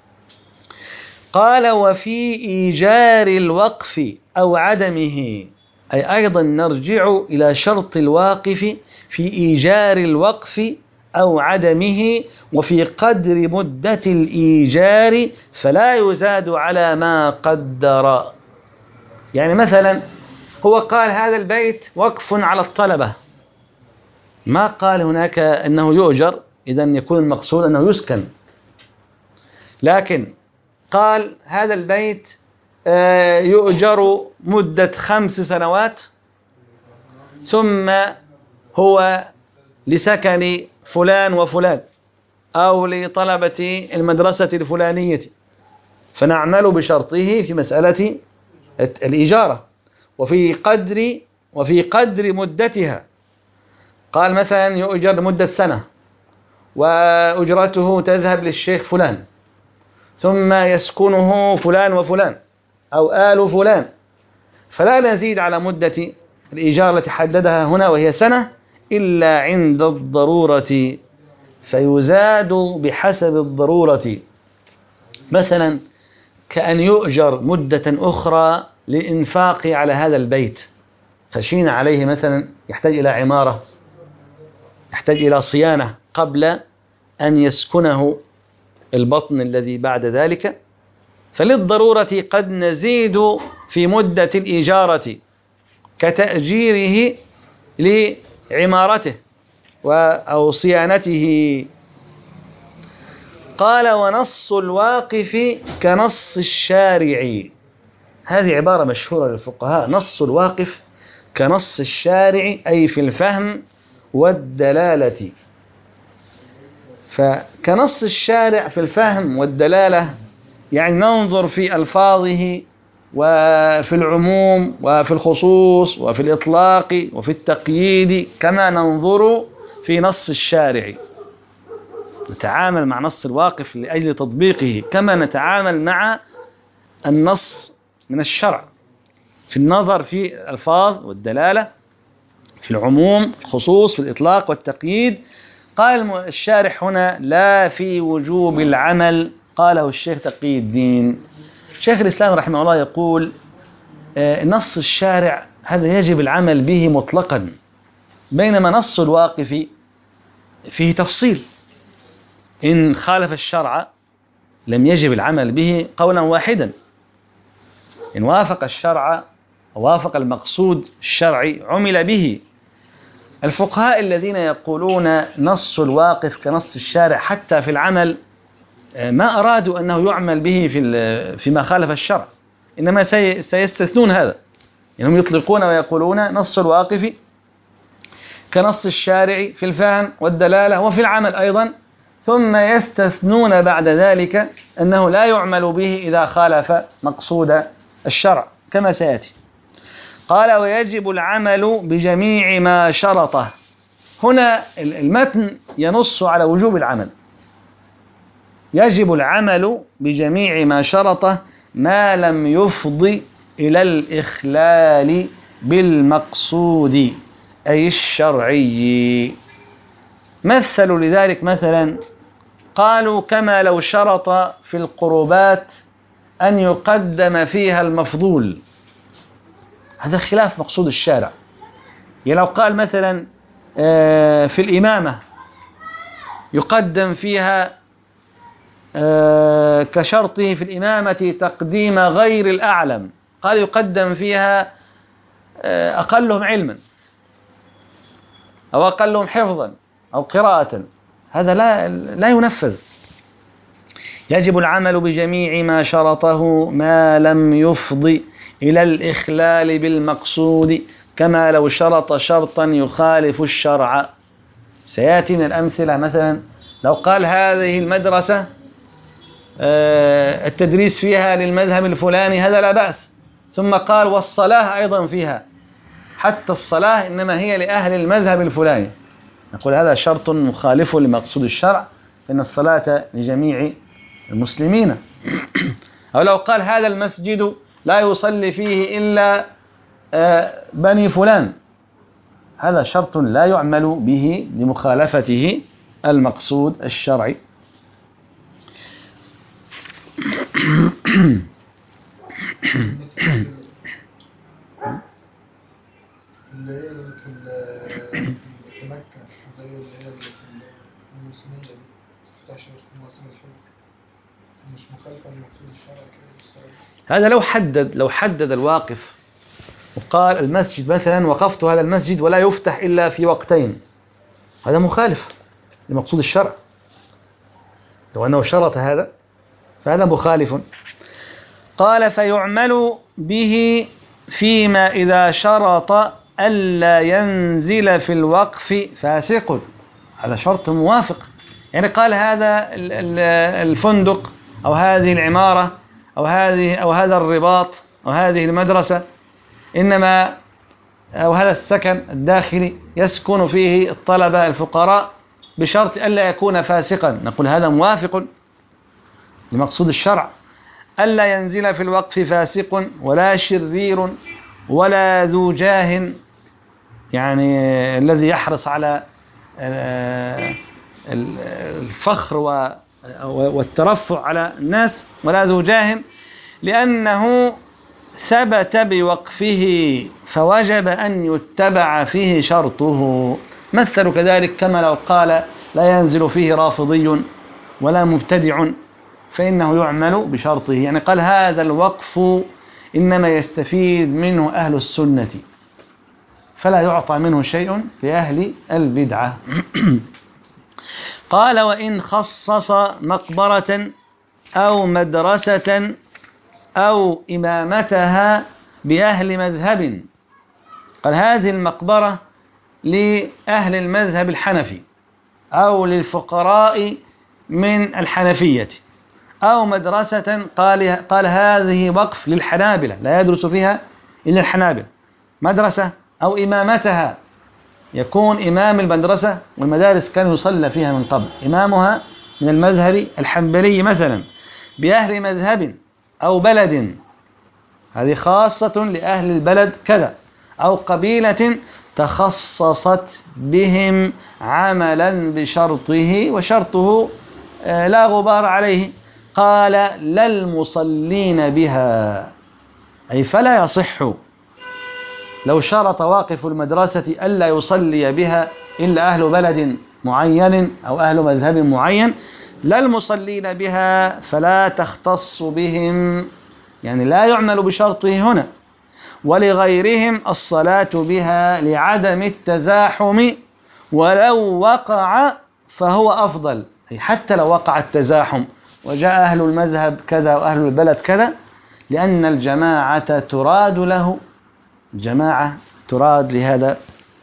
قال وفي إيجار الوقف أو عدمه، أي أيضا نرجع إلى شرط الواقف في إيجار الوقف أو عدمه، وفي قدر مدة الإيجار فلا يزاد على ما قدر. يعني مثلا هو قال هذا البيت وقف على الطلبة، ما قال هناك أنه يؤجر، إذن يكون المقصود أنه يسكن، لكن قال هذا البيت يؤجر مدة 5 سنوات، ثم هو لسكن فلان وفلان أو لطلبة المدرسة الفلانية، فنعمل بشرطه في مسألة الإجارة. وفي قدر مدتها، قال مثلا يؤجر لمدة سنة وأجرته تذهب للشيخ فلان، ثم يسكنه فلان وفلان أو آل فلان، فلا نزيد على مدة الإيجار التي حددها هنا وهي سنة، إلا عند الضرورة فيزاد بحسب الضرورة. مثلا كأن يؤجر مدة أخرى للإنفاق على هذا البيت، خشينا عليه مثلا يحتاج إلى عمارة، يحتاج إلى صيانة قبل أن يسكنه البطن الذي بعد ذلك، فللضرورة قد نزيد في مدة الإجارة كتأجيره لعمارته أو صيانته. قال ونص الواقف كنص الشارع. هذه عبارة مشهورة للفقهاء، نص الواقف كنص الشارع، أي في الفهم والدلالة. فكنص الشارع في الفهم والدلالة يعني ننظر في ألفاظه وفي العموم وفي الخصوص وفي الإطلاق وفي التقييد كما ننظر في نص الشارع. نتعامل مع نص الواقف لأجل تطبيقه كما نتعامل مع النص من الشرع في النظر في الألفاظ والدلالة، في العموم، الخصوص، في الإطلاق والتقييد. قال الشارح هنا لا في وجوب العمل، قاله الشيخ تقي الدين. شيخ الإسلام رحمه الله يقول نص الشارع هذا يجب العمل به مطلقا، بينما نص الواقف فيه تفصيل، إن خالف الشرع لم يجب العمل به قولا واحدا، إن وافق الشرع ووافق المقصود الشرعي عمل به. الفقهاء الذين يقولون نص الواقف كنص الشارع حتى في العمل ما أرادوا أنه يعمل به فيما خالف الشرع، إنما سيستثنون هذا، إنهم يطلقون ويقولون نص الواقف كنص الشارع في الفهم والدلالة وفي العمل أيضا، ثم يستثنون بعد ذلك أنه لا يعمل به إذا خالف مقصود الشرع كما سيأتي. قال ويجب العمل بجميع ما شرطه. هنا المتن ينص على وجوب العمل، يجب العمل بجميع ما شرطه ما لم يفض إلى الإخلال بالمقصود أي الشرعي. مثلوا لذلك مثلا قالوا كما لو شرط في القربات أن يقدم فيها المفضول، هذا خلاف مقصود الشارع. يعني لو قال مثلا في الإمامة يقدم فيها كشرطه في الإمامة تقديم غير الأعلم، قال يقدم فيها أقلهم علما أو أقلهم حفظا أو قراءة، هذا لا ينفذ. يجب العمل بجميع ما شرطه ما لم يفض إلى الإخلال بالمقصود كما لو شرط شرطا يخالف الشرع. سيأتي من الأمثلة مثلا لو قال هذه المدرسة التدريس فيها للمذهب الفلاني هذا لا بأس، ثم قال والصلاة أيضا فيها، حتى الصلاة إنما هي لأهل المذهب الفلاني، نقول هذا شرط مخالف لمقصود الشرع، فإن الصلاة لجميع المسلمين. أو لو قال هذا المسجد لا يصلي فيه إلا بني فلان، هذا شرط لا يعمل به لمخالفته المقصود الشرعي. اللي هي في مكة زي اللي هي في الموسمية دي تستشعر في مواسم الحج، مش مخالفة لمقصود الشرع كده. هذا لو حدد الواقف وقال المسجد مثلا وقفت هذا المسجد ولا يفتح إلا في وقتين، هذا مخالف لمقصود الشرع. لو أنه شرط هذا فهذا مخالف. قال فيعمل به فيما إذا شرط ألا ينزل في الوقف فاسق، هذا شرط موافق. يعني قال هذا الفندق أو هذه العمارة أو هذا الرباط أو هذه المدرسة إنما أو هذا السكن الداخلي يسكن فيه الطلبة الفقراء بشرط ألا يكون فاسقا، نقول هذا موافق لمقصود الشرع. ألا ينزل في الوقف فاسق ولا شرير ولا ذو جاه يعني الذي يحرص على الفخر والترفع على الناس ولا ذو جاه، لأنه ثبت بوقفه فوجب أن يتبع فيه شرطه. مثل كذلك كما لو قال لا ينزل فيه رافضي ولا مبتدع فإنه يعمل بشرطه، يعني قال هذا الوقف إنما يستفيد منه أهل السنة فلا يعطى منه شيء لأهل البدعة. قال وإن خصص مقبرة أو مدرسة أو إمامتها بأهل مذهب، قال هذه المقبرة لأهل المذهب الحنفي أو للفقراء من الحنفية، أو مدرسة قال هذه وقف للحنابلة لا يدرس فيها إلا الحنابلة، مدرسة أو إمامتها يكون إمام المدرسة والمدارس كان يصلى فيها من قبل إمامها من المذهب الحنبلي مثلا بأهل مذهب أو بلد، هذه خاصة لأهل البلد كذا، أو قبيلة تخصصت بهم عملا بشرطه وشرطه لا غبار عليه، قال لا المصلين بها، أي فلا يصح لو شرط واقف المدرسة ألا يصلي بها إلا أهل بلد معين أو أهل مذهب معين، لا المصلين بها فلا تختص بهم، يعني لا يعمل بشرطه هنا، ولغيرهم الصلاة بها لعدم التزاحم ولو وقع فهو أفضل، أي حتى لو وقع التزاحم وجاء أهل المذهب كذا وأهل البلد كذا، لأن الجماعة تراد له، الجماعة تراد لهذا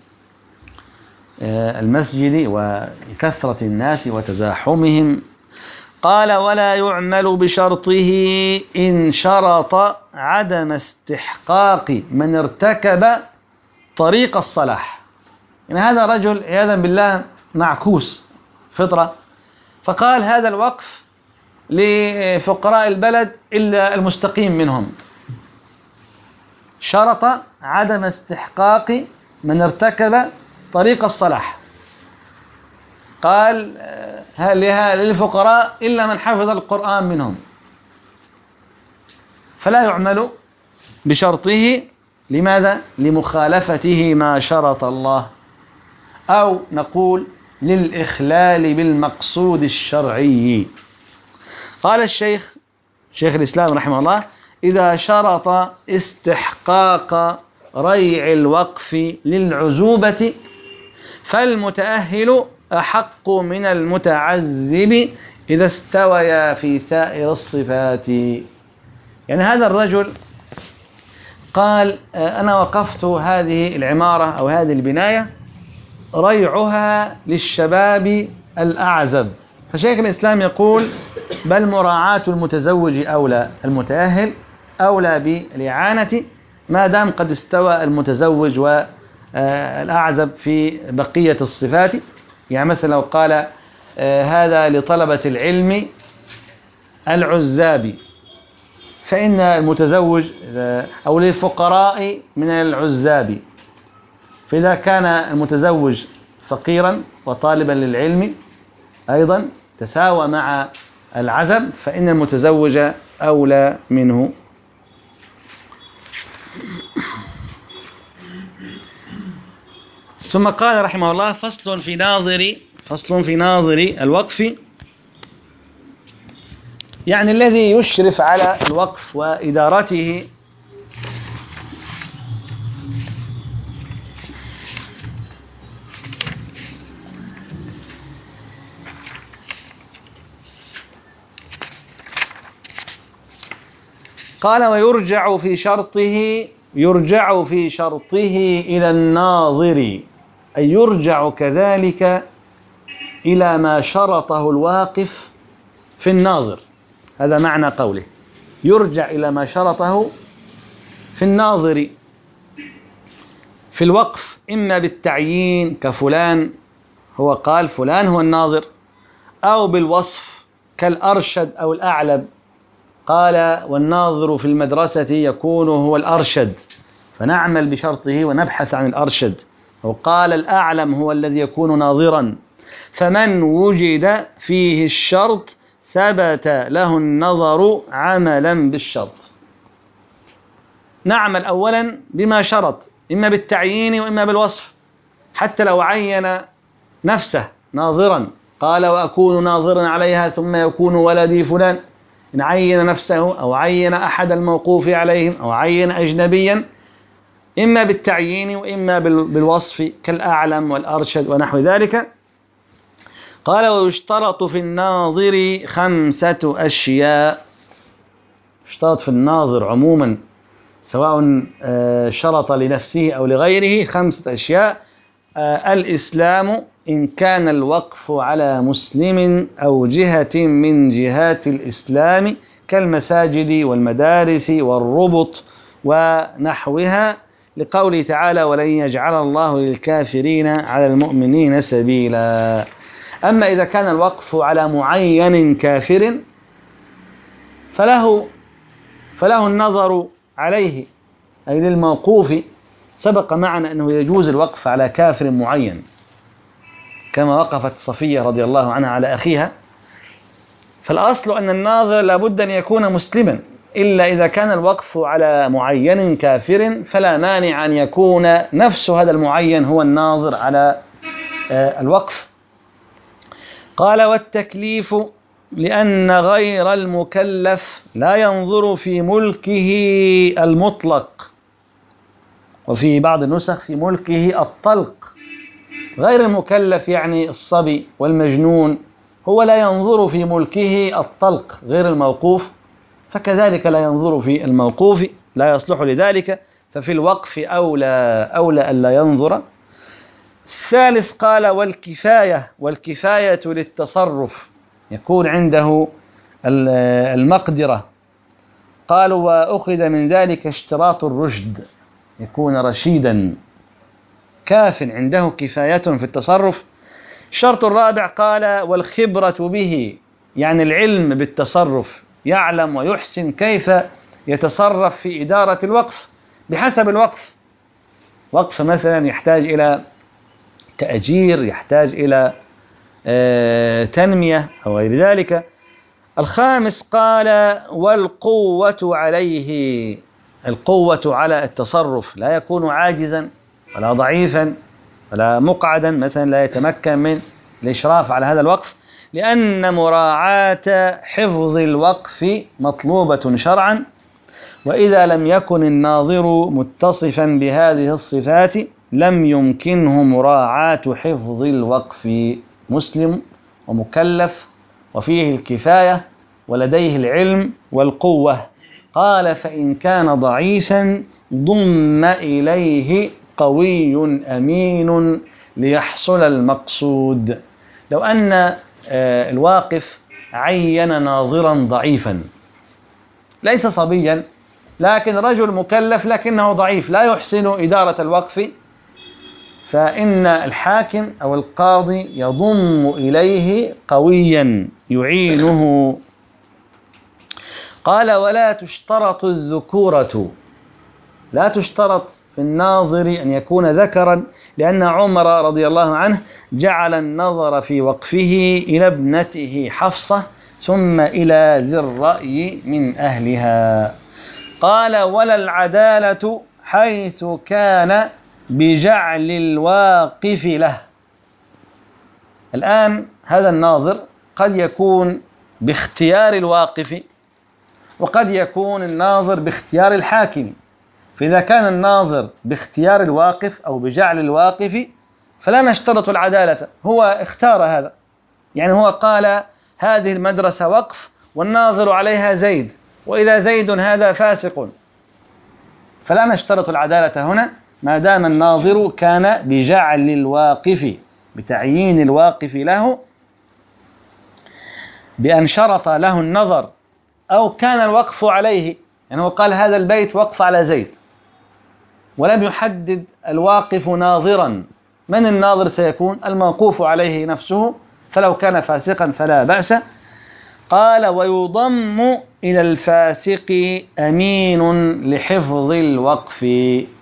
المسجد وكثرة الناس وتزاحمهم. قال ولا يعمل بشرطه إن شرط عدم استحقاق من ارتكب طريق الصلاح، يعني هذا رجل عياذا بالله معكوس فطرة، فقال هذا الوقف لفقراء البلد إلا المستقيم منهم، شرط عدم استحقاق من ارتكب طريق الصلاح، قال للفقراء إلا من حفظ القرآن منهم، فلا يعمل بشرطه. لماذا؟ لمخالفته ما شرط الله، أو نقول للإخلال بالمقصود الشرعي. قال الشيخ الإسلام رحمه الله إذا شرط استحقاق ريع الوقف للعزوبة فالمتأهل أحق من المتعزب إذا استويا في سائر الصفات. يعني هذا الرجل قال أنا وقفت هذه العمارة أو هذه البناية ريعها للشباب الأعزب، فشيخ الإسلام يقول بل مراعاة المتزوج أولى، المتأهل أولى بالإعانة ما دام قد استوى المتزوج والأعزب في بقية الصفات. يعني مثلا لو قال هذا لطلبة العلم العزاب، فإن المتزوج أو للفقراء من العزاب، فإذا كان المتزوج فقيرا وطالبا للعلم أيضا تساوى مع العزب، فإن المتزوج أولى منه. ثم قال رحمه الله فصل في ناظر الوقف، يعني الذي يشرف على الوقف وإدارته. قال ويرجع في شرطه إلى الناظر، أي يرجع كذلك إلى ما شرطه الواقف في الناظر، هذا معنى قوله يرجع إلى ما شرطه في الناظر في الوقف، إما بالتعيين كفلان، هو قال فلان هو الناظر، أو بالوصف كالأرشد أو الأعلب، قال والناظر في المدرسة يكون هو الأرشد، فنعمل بشرطه ونبحث عن الأرشد أو قال الأعلم هو الذي يكون ناظرا. فمن وجد فيه الشرط ثبت له النظر عملا بالشرط. نعمل أولا بما شرط، إما بالتعيين وإما بالوصف. حتى لو عين نفسه ناظرا، قال وأكون ناظرا عليها ثم يكون ولدي فلان، إن عين نفسه أو عين أحد الموقوف عليهم أو عين أجنبيا، إما بالتعيين وإما بالوصف كالأعلم والأرشد ونحو ذلك. قال ويشترط في الناظر 5 أشياء. يشترط في الناظر عموما سواء شرط لنفسه أو لغيره 5 أشياء. الإسلام إن كان الوقف على مسلم أو جهة من جهات الإسلام كالمساجد والمدارس والربط ونحوها، لقوله تعالى ولن يجعل الله للكافرين على المؤمنين سبيلا. أما إذا كان الوقف على معين كافر فله النظر عليه، أي للموقوف. سبق معنا أنه يجوز الوقف على كافر معين، كما وقفت صفية رضي الله عنها على أخيها. فالأصل أن الناظر لابد أن يكون مسلما، إلا إذا كان الوقف على معين كافر فلا مانع أن يكون نفس هذا المعين هو الناظر على الوقف. قال والتكليف لأن غير المكلف لا ينظر في ملكه المطلق، وفي بعض النسخ في ملكه الطلق. غير المكلف يعني الصبي والمجنون هو لا ينظر في ملكه الطلق، غير الموقوف فكذلك لا ينظر في الموقوف، لا يصلح لذلك، ففي الوقف أولى ألا ينظر. الثالث قال والكفاية للتصرف، يكون عنده المقدرة. قالوا وأخذ من ذلك اشتراط الرشد، يكون رشيدا كاف عنده كفاية في التصرف. الشرط الرابع قال والخبرة به، يعني العلم بالتصرف، يعلم ويحسن كيف يتصرف في إدارة الوقف بحسب الوقف. وقف مثلا يحتاج إلى تأجير، يحتاج إلى تنمية أو غير ذلك. الخامس قال والقوة عليه، القوة على التصرف، لا يكون عاجزا ولا ضعيفا ولا مقعدا مثلا لا يتمكن من الإشراف على هذا الوقف، لأن مراعاة حفظ الوقف مطلوبة شرعا. وإذا لم يكن الناظر متصفا بهذه الصفات لم يمكنه مراعاة حفظ الوقف. مسلم ومكلف وفيه الكفاية ولديه العلم والقوة. قال فإن كان ضعيفا ضم إليه قوي أمين ليحصل المقصود. لو أن الواقف عين ناظرا ضعيفا ليس صبيا، لكن رجل مكلف لكنه ضعيف لا يحسن إدارة الوقف، فإن الحاكم أو القاضي يضم إليه قويا يعينه. قال ولا تشترط الذكورة، لا تشترط في الناظر أن يكون ذكرا، لأن عمر رضي الله عنه جعل النظر في وقفه إلى ابنته حفصة ثم إلى ذي الرأي من أهلها. قال ولا العدالة حيث كان بجعل الواقف له. الآن هذا الناظر قد يكون باختيار الواقف وقد يكون الناظر باختيار الحاكم، فإذا كان الناظر باختيار الواقف أو بجعل الواقف فلا نشترط العدالة، هو اختار هذا، يعني هو قال هذه المدرسة وقف والناظر عليها زيد، وإذا زيد هذا فاسق، فلا نشترط العدالة هنا ما دام الناظر كان بجعل الواقف، بتعيين الواقف له بأن شرط له النظر، أو كان الوقف عليه، يعني هو قال هذا البيت وقف على زيد ولم يحدد الواقف ناظرا، من الناظر سيكون؟ الموقوف عليه نفسه، فلو كان فاسقا فلا بأس. قال ويضم إلى الفاسق أمين لحفظ الوقف،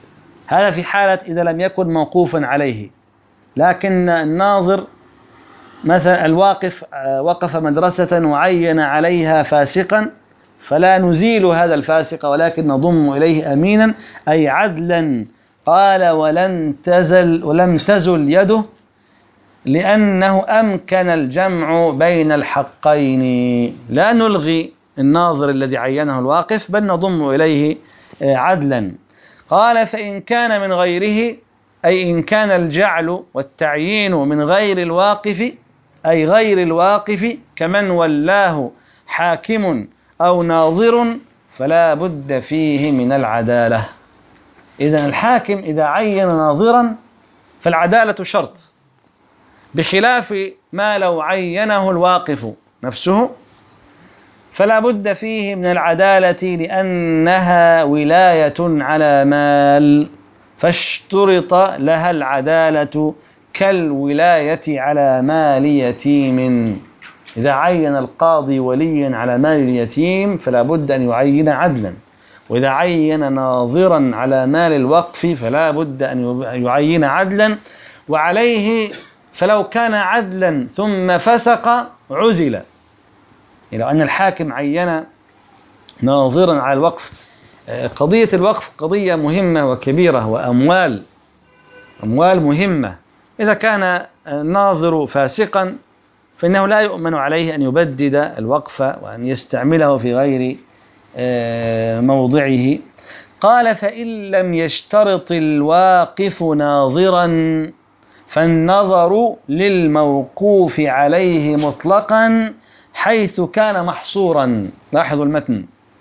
هذا في حالة إذا لم يكن موقوفا عليه، لكن الناظر مثلا الواقف وقف مدرسة وعين عليها فاسقا، فلا نزيل هذا الفاسق ولكن نضم إليه أمينا أي عدلا. قال ولم تزل يده لأنه أمكن الجمع بين الحقين، لا نلغي الناظر الذي عينه الواقف بل نضم إليه عدلا. قال فإن كان من غيره، أي إن كان الجعل والتعيين من غير الواقف، أي غير الواقف كمن ولاه حاكم أو ناظر، فلا بد فيه من العدالة. إذن الحاكم إذا عين ناظرا فالعدالة شرط، بخلاف ما لو عينه الواقف نفسه فلا بد فيه من العدالة لأنها ولاية على مال، فاشترط لها العدالة كالولاية على مال يتيم. إذا عين القاضي وليا على مال اليتيم فلا بد أن يعين عدلا، وإذا عين ناظرا على مال الوقف فلا بد أن يعين عدلا. وعليه فلو كان عدلا ثم فسق عزل، يعني لو أن الحاكم عين ناظرا على الوقف. قضية الوقف قضية مهمة وكبيرة، وأموال مهمة. إذا كان الناظر فاسقا فإنه لا يؤمن عليه أن يبدد الوقف وأن يستعمله في غير موضعه. قال فإن لم يشترط الواقف ناظرا فالنظر للموقوف عليه مطلقا حيث كان محصورا. لاحظوا المتن،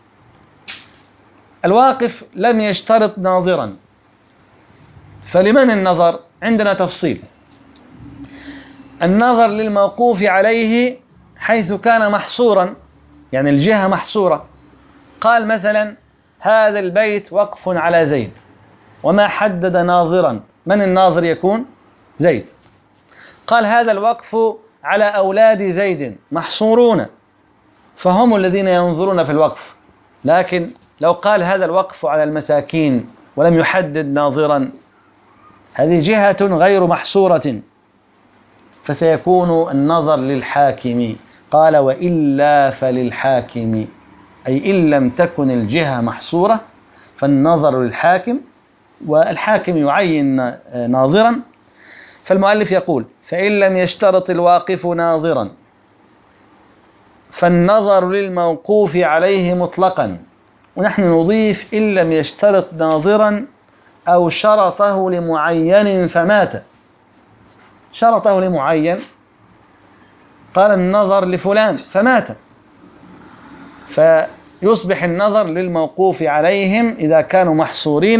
الواقف لم يشترط ناظرا، فلمن النظر؟ عندنا تفصيل. النظر للموقوف عليه حيث كان محصورا، يعني الجهة محصورة. قال مثلا هذا البيت وقف على زيد، وما حدد ناظرا، من الناظر يكون؟ زيد. قال هذا الوقف على أولاد زيد محصورون، فهم الذين ينظرون في الوقف. لكن لو قال هذا الوقف على المساكين ولم يحدد ناظرا، هذه جهة غير محصورة، فسيكون النظر للحاكم. قال وإلا فللحاكم، أي إن لم تكن الجهة محصورة فالنظر للحاكم، والحاكم يعين ناظرا. فالمؤلف يقول فإن لم يشترط الواقف ناظرا فالنظر للموقوف عليه مطلقا. ونحن نضيف إن لم يشترط ناظرا أو شرطه لمعين فمات. شرطه لمعين، قال النظر لفلان فمات، فيصبح النظر للموقوف عليهم إذا كانوا محصورين.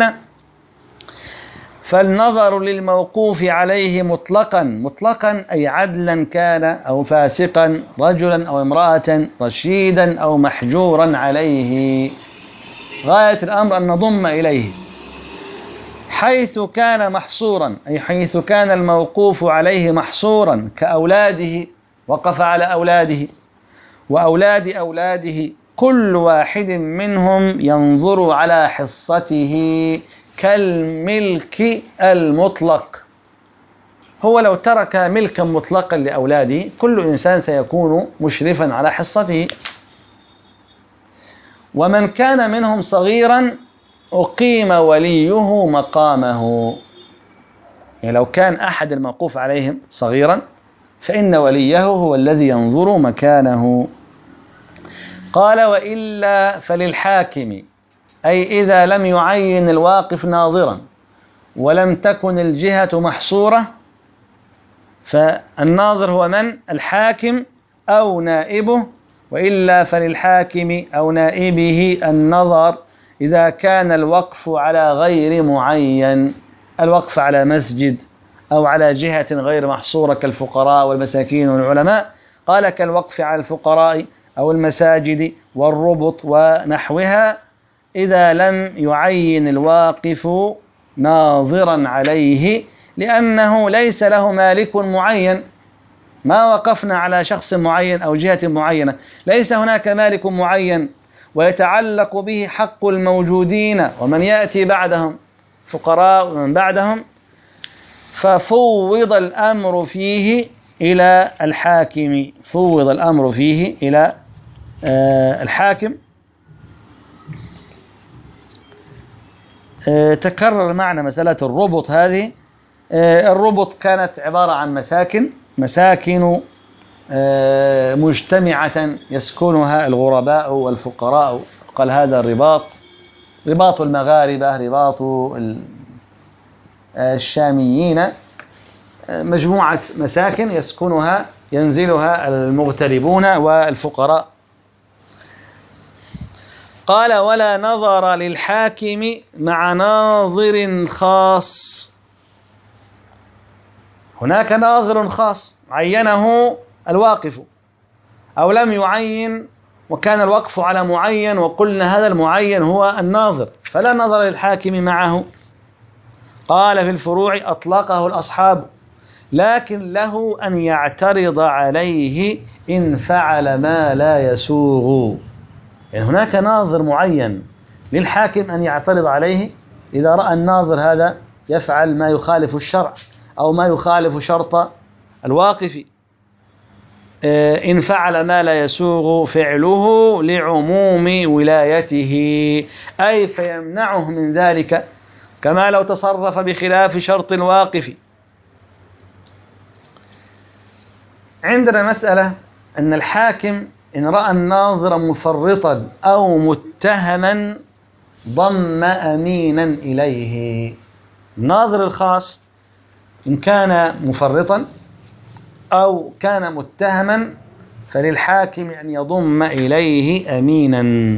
فالنظر للموقوف عليه مطلقا أي عدلا كان أو فاسقا، رجلا أو امرأة، رشيدا أو محجورا عليه. غاية الأمر أن نضم إليه حيث كان محصورا، أي حيث كان الموقوف عليه محصورا، كأولاده وقف على أولاده وأولاد أولاده، كل واحد منهم ينظر على حصته كالملك المطلق. هو لو ترك ملكا مطلقا لأولاده كل إنسان سيكون مشرفا على حصته. ومن كان منهم صغيرا أقيم وليه مقامه، يعني لو كان أحد الموقوف عليهم صغيرا فإن وليه هو الذي ينظر مكانه. قال وإلا فللحاكم، أي إذا لم يعين الواقف ناظرا ولم تكن الجهة محصورة، فالناظر هو من؟ الحاكم أو نائبه. وإلا فللحاكم أو نائبه النظر إذا كان الوقف على غير معين، الوقف على مسجد أو على جهة غير محصورة كالفقراء والمساكين والعلماء. قال كالوقف على الفقراء أو المساجد والربط ونحوها، إذا لم يعين الواقف ناظرا عليه، لأنه ليس له مالك معين. ما وقفنا على شخص معين أو جهة معينة، ليس هناك مالك معين ويتعلق به حق الموجودين ومن يأتي بعدهم. فقراء ومن بعدهم، ففوض الأمر فيه إلى الحاكم، فوض الأمر فيه إلى الحاكم. تكرر معنا مسألة الربط هذه. الربط كانت عبارة عن مساكن مجتمعة يسكنها الغرباء والفقراء، قال هذا الرباط، رباط المغاربة، رباط الشاميين، مجموعة مساكن يسكنها ينزلها المغتربون والفقراء. قال ولا نظر للحاكم مع ناظر خاص. هناك ناظر خاص عينه الواقف أو لم يعين وكان الوقف على معين وقلنا هذا المعين هو الناظر، فلا نظر للحاكم معه. قال في الفروع أطلقه الأصحاب، لكن له أن يعترض عليه إن فعل ما لا يسوغ. يعني هناك ناظر معين للحاكم أن يعترض عليه إذا رأى الناظر هذا يفعل ما يخالف الشرع أو ما يخالف شرط الواقف. إن فعل ما لا يسوغ فعله لعموم ولايته، أي فيمنعه من ذلك كما لو تصرف بخلاف شرط الواقف. عندنا مسألة أن الحاكم إن رأى الناظر مفرطا أو متهما ضم أمينا إليه. الناظر الخاص إن كان مفرطا أو كان متهما فللحاكم أن يضم إليه أمينا.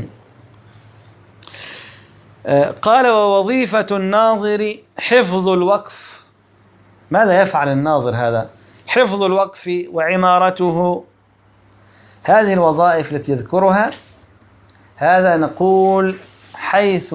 قال ووظيفة الناظر حفظ الوقف. ماذا يفعل الناظر هذا؟ حفظ الوقف وعمارته، هذه الوظائف التي يذكرها. هذا نقول حيث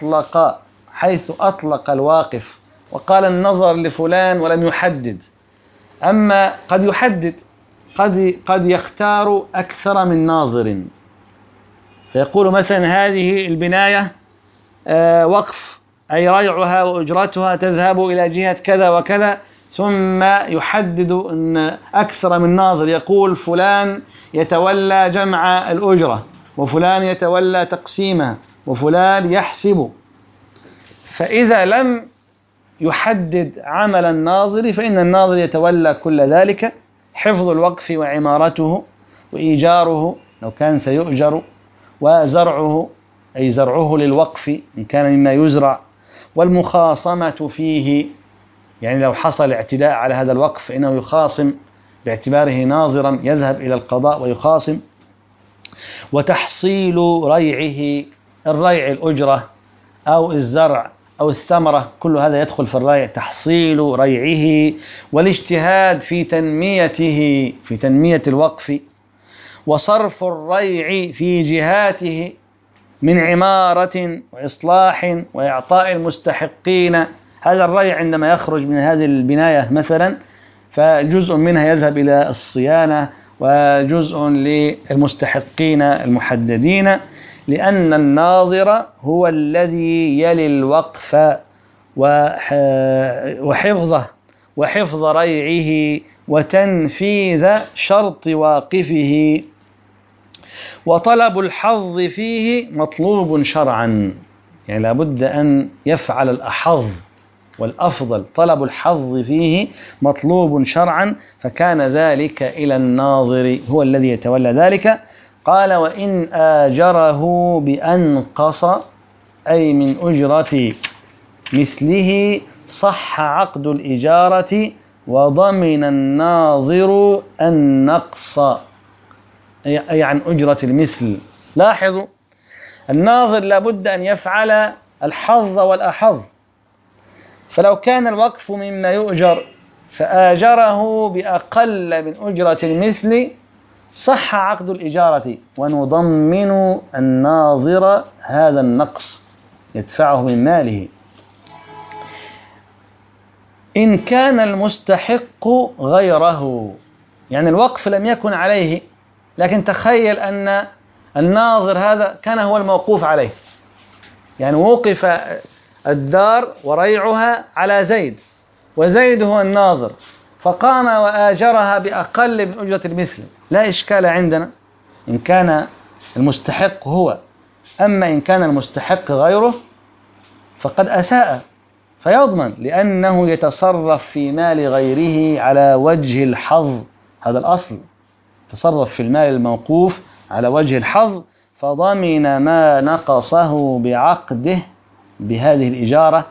أطلق الواقف وقال النظر لفلان ولم يحدد. أما قد يحدد، قد يختار أكثر من ناظر، فيقول مثلا هذه البناية وقف، أي ريعها وأجرتها تذهب إلى جهة كذا وكذا، ثم يحدد أن أكثر من ناظر، يقول فلان يتولى جمع الأجرة وفلان يتولى تقسيمها وفلان يحسب. فإذا لم يحدد عمل الناظر فإن الناظر يتولى كل ذلك، حفظ الوقف وعمارته وإيجاره لو كان سيؤجر، وزرعه أي زرعه للوقف إن كان مما يزرع، والمخاصمة فيه، يعني لو حصل اعتداء على هذا الوقف فإنه يخاصم باعتباره ناظرا، يذهب إلى القضاء ويخاصم. وتحصيل ريعه، الريع الأجرة أو الزرع أو الثمرة، كل هذا يدخل في الريع، تحصيل ريعه، والاجتهاد في تنميته، في تنمية الوقف، وصرف الريع في جهاته من عمارة وإصلاح وإعطاء المستحقين. هذا الريع عندما يخرج من هذه البناية مثلا فجزء منها يذهب إلى الصيانة وجزء للمستحقين المحددين، لأن الناظر هو الذي يلي الوقف وحفظه وحفظ ريعه وتنفيذ شرط واقفه. وطلب الحظ فيه مطلوب شرعا، يعني لابد أن يفعل الأحظ والأفضل، طلب الحظ فيه مطلوب شرعا، فكان ذلك إلى الناظر، هو الذي يتولى ذلك. قال وإن آجره بأنقص أي من أجرة مثله صح عقد الإجارة وضمن الناظر النقص، أي عن أجرة المثل. لاحظوا الناظر لابد أن يفعل الحظ والأحظ، فلو كان الوقف مما يؤجر فآجره بأقل من أجرة المثل صح عقد الإجارة ونضمن الناظر هذا النقص يدفعه من ماله. إن كان المستحق غيره، يعني الوقف لم يكن عليه، لكن تخيل أن الناظر هذا كان هو الموقوف عليه، يعني وقف الدار وريعها على زيد، وزيد هو الناظر، فقام وآجرها بأقل من أجرة المثل، لا إشكال عندنا إن كان المستحق هو. أما إن كان المستحق غيره فقد أساء فيضمن، لأنه يتصرف في مال غيره على وجه الحظ، هذا الأصل، تصرف في المال الموقوف على وجه الحظ، فضمن ما نقصه بعقده بهذه الإجارة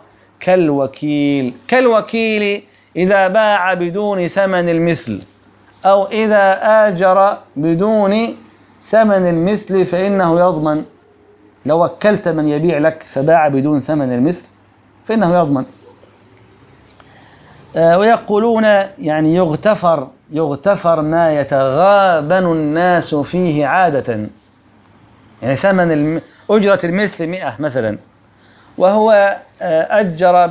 كالوكيل إذا باع بدون ثمن المثل، أو إذا آجر بدون ثمن المثل فإنه يضمن. لو وكلت من يبيع لك فباع بدون ثمن المثل فإنه يضمن. ويقولون يعني يغتفر ما يتغابن الناس فيه عادة، يعني ثمن أجرة المثل 100 مثلا، وهو أجر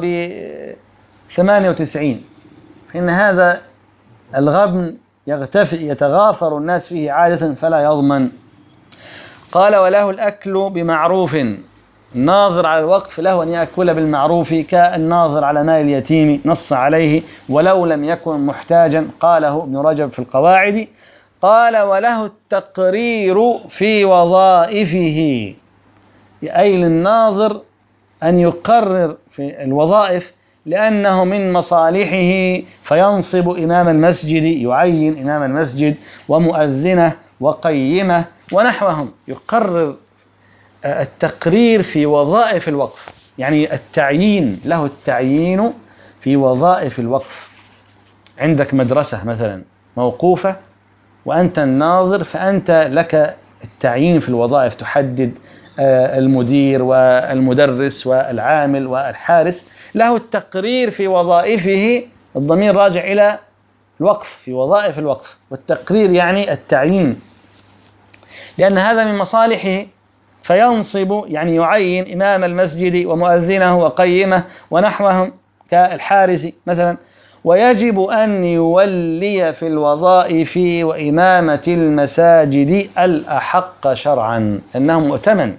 ب98، فإن هذا الغبن يتغافر الناس فيه عادة فلا يضمن. قال وله الأكل بمعروف، الناظر على الوقف له أن يأكل بالمعروف كالناظر على مال اليتيم، نص عليه ولو لم يكن محتاجا، قاله ابن رجب في القواعد. قال وله التقرير في وظائفه، أي للناظر أن يقرر في الوظائف، لأنه من مصالحه، فينصب إمام المسجد، يعين إمام المسجد ومؤذنه وقيمه ونحوهم، يقرر التقرير في وظائف الوقف، يعني التعيين، له التعيين في وظائف الوقف. عندك مدرسة مثلا موقوفة وأنت الناظر، فأنت لك التعيين في الوظائف، تحدد المدير والمدرس والعامل والحارس، له التقرير في وظائفه، الضمير راجع إلى الوقف، في وظائف الوقف، والتقرير يعني التعيين، لأن هذا من مصالحه، فينصب يعني يعين إمام المسجد ومؤذنه وقيمه ونحوهم كالحارس مثلا. ويجب أن يولي في الوظائف وإمامة المساجد الأحق شرعا، أنه مؤتمن.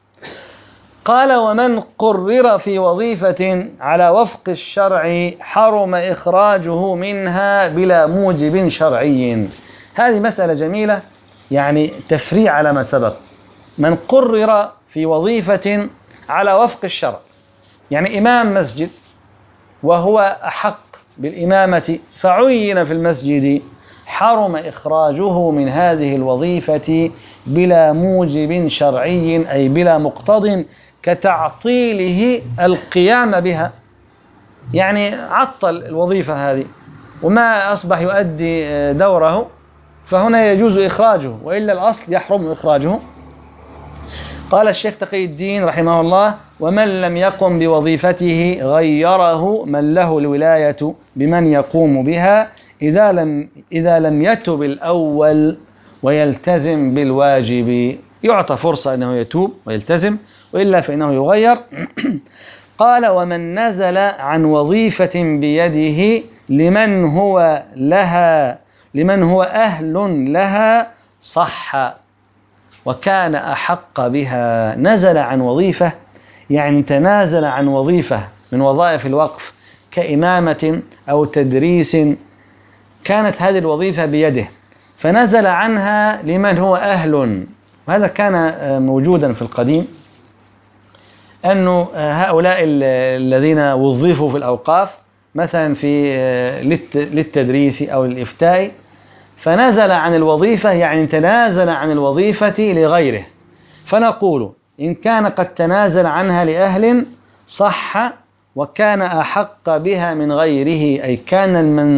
قال ومن قرر في وظيفة على وفق الشرع حرم إخراجه منها بلا موجب شرعي. هذه مسألة جميلة، يعني تفريع على ما سبق. من قرر في وظيفة على وفق الشرع، يعني إمام مسجد وهو أحق بالإمامة فعين في المسجد، حرم إخراجه من هذه الوظيفة بلا موجب شرعي، أي بلا مقتض كتعطيله القيام بها، يعني عطل الوظيفة هذه وما أصبح يؤدي دوره، فهنا يجوز إخراجه، وإلا الأصل يحرم إخراجه. قال الشيخ تقي الدين رحمه الله ومن لم يقم بوظيفته غيره من له الولاية بمن يقوم بها إذا لم يتب الأول ويلتزم بالواجب، يعطى فرصة أنه يتوب ويلتزم، وإلا فإنه يغير. قال ومن نزل عن وظيفة بيده لمن هو أهل لها صح وكان أحق بها. نزل عن وظيفة يعني تنازل عن وظيفة من وظائف الوقف كإمامة أو تدريس، كانت هذه الوظيفة بيده فنزل عنها لمن هو أهل. وهذا كان موجودا في القديم، أنه هؤلاء الذين وظفوا في الأوقاف مثلا للتدريس أو الإفتاء، فنزل عن الوظيفة يعني تنازل عن الوظيفة لغيره، فنقول إن كان قد تنازل عنها لأهل صح وكان أحق بها من غيره، أي كان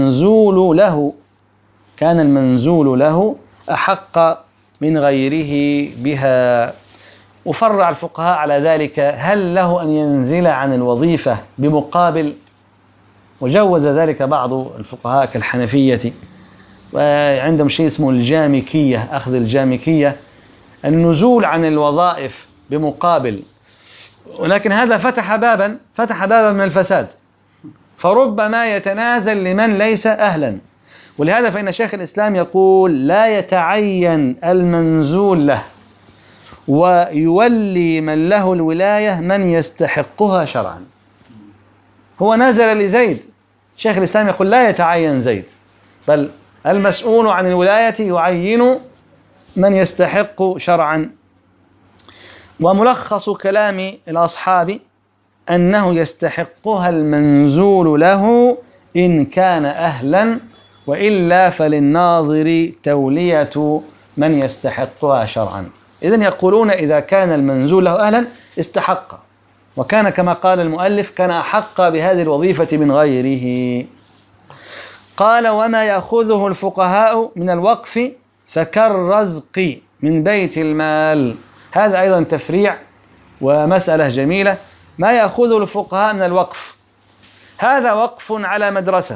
المنزول له أحق من غيره بها. وفرع الفقهاء على ذلك، هل له أن ينزل عن الوظيفة بمقابل؟ وجوز ذلك بعض الفقهاء كالحنفية، وعندهم شيء اسمه الجامكية، أخذ الجامكية، النزول عن الوظائف بمقابل، ولكن هذا فتح بابا من الفساد، فربما يتنازل لمن ليس أهلا. ولهذا فإن شيخ الإسلام يقول لا يتعين المنزول له، ويولي من له الولاية من يستحقها شرعا. هو نزل لزيد، شيخ الإسلام يقول لا يتعين زيد، بل المسؤول عن الولاية يعين من يستحق شرعا. وملخص كلام الأصحاب أنه يستحقها المنزول له إن كان أهلا، وإلا فللناظر تولية من يستحقها شرعا. إذن يقولون إذا كان المنزول له أهلا استحق، وكان كما قال المؤلف كان أحق بهذه الوظيفة من غيره. قال وما يأخذه الفقهاء من الوقف فكالرزق من بيت المال. هذا أيضا تفريع ومسألة جميلة. ما يأخذه الفقهاء من الوقف، هذا وقف على مدرسة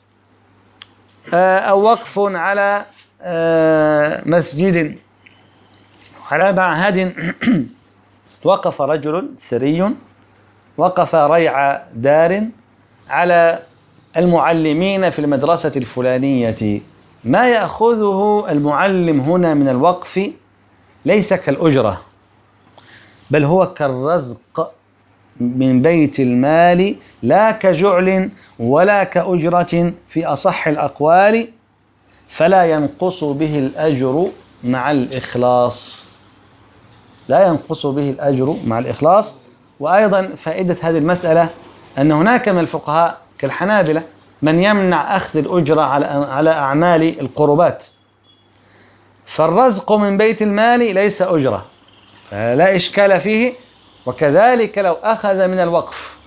أو وقف على مسجد، على معهد. وقف رجل ثري، وقف ريع دار على المعلمين في المدرسة الفلانية. ما يأخذه المعلم هنا من الوقف ليس كالأجرة، بل هو كالرزق من بيت المال، لا كجعل ولا كأجرة في أصح الأقوال، فلا ينقص به الأجر مع الإخلاص. لا ينقص به الأجر مع الإخلاص. وأيضا فائدة هذه المسألة أن هناك من الفقهاء كالحنابلة من يمنع أخذ الأجرة على أعمال القربات، فالرزق من بيت المال ليس أجرة، لا إشكال فيه. وكذلك لو أخذ من الوقف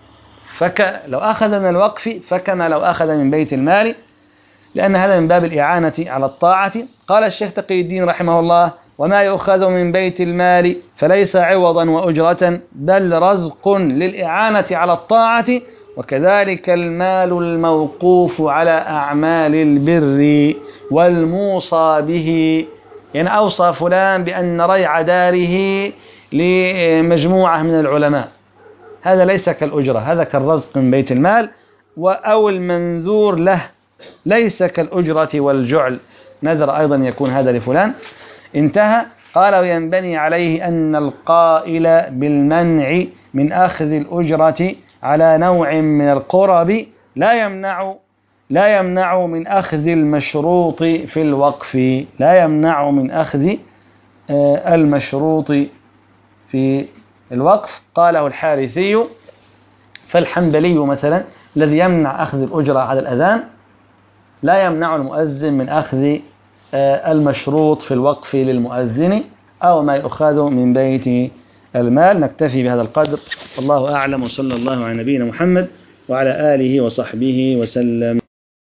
لو أخذ من الوقف فكما لو أخذ من بيت المال، لأن هذا من باب الإعانة على الطاعة. قال الشيخ تقي الدين رحمه الله وما يؤخذ من بيت المال فليس عوضا وأجرة، بل رزق للإعانة على الطاعة. وكذلك المال الموقوف على أعمال البر والموصى به، يعني أوصى فلان بأن ريع داره لمجموعة من العلماء، هذا ليس كالأجرة، هذا كالرزق من بيت المال. أو المنذور له ليس كالأجرة والجعل، نذر أيضا يكون هذا لفلان. انتهى. قال وينبني عليه أن القائل بالمنع من أخذ الأجرة على نوع من القرب لا يمنع من أخذ المشروط في الوقف، لا يمنع من أخذ المشروط في الوقف. قاله الحارثي. فالحنبلي مثلا الذي يمنع أخذ الأجرة على الأذان لا يمنع المؤذن من أخذ المشروط في الوقف للمؤذن أو ما يؤخذ من بيت المال. نكتفي بهذا القدر، والله أعلم، وصلى الله على نبينا محمد وعلى آله وصحبه وسلم.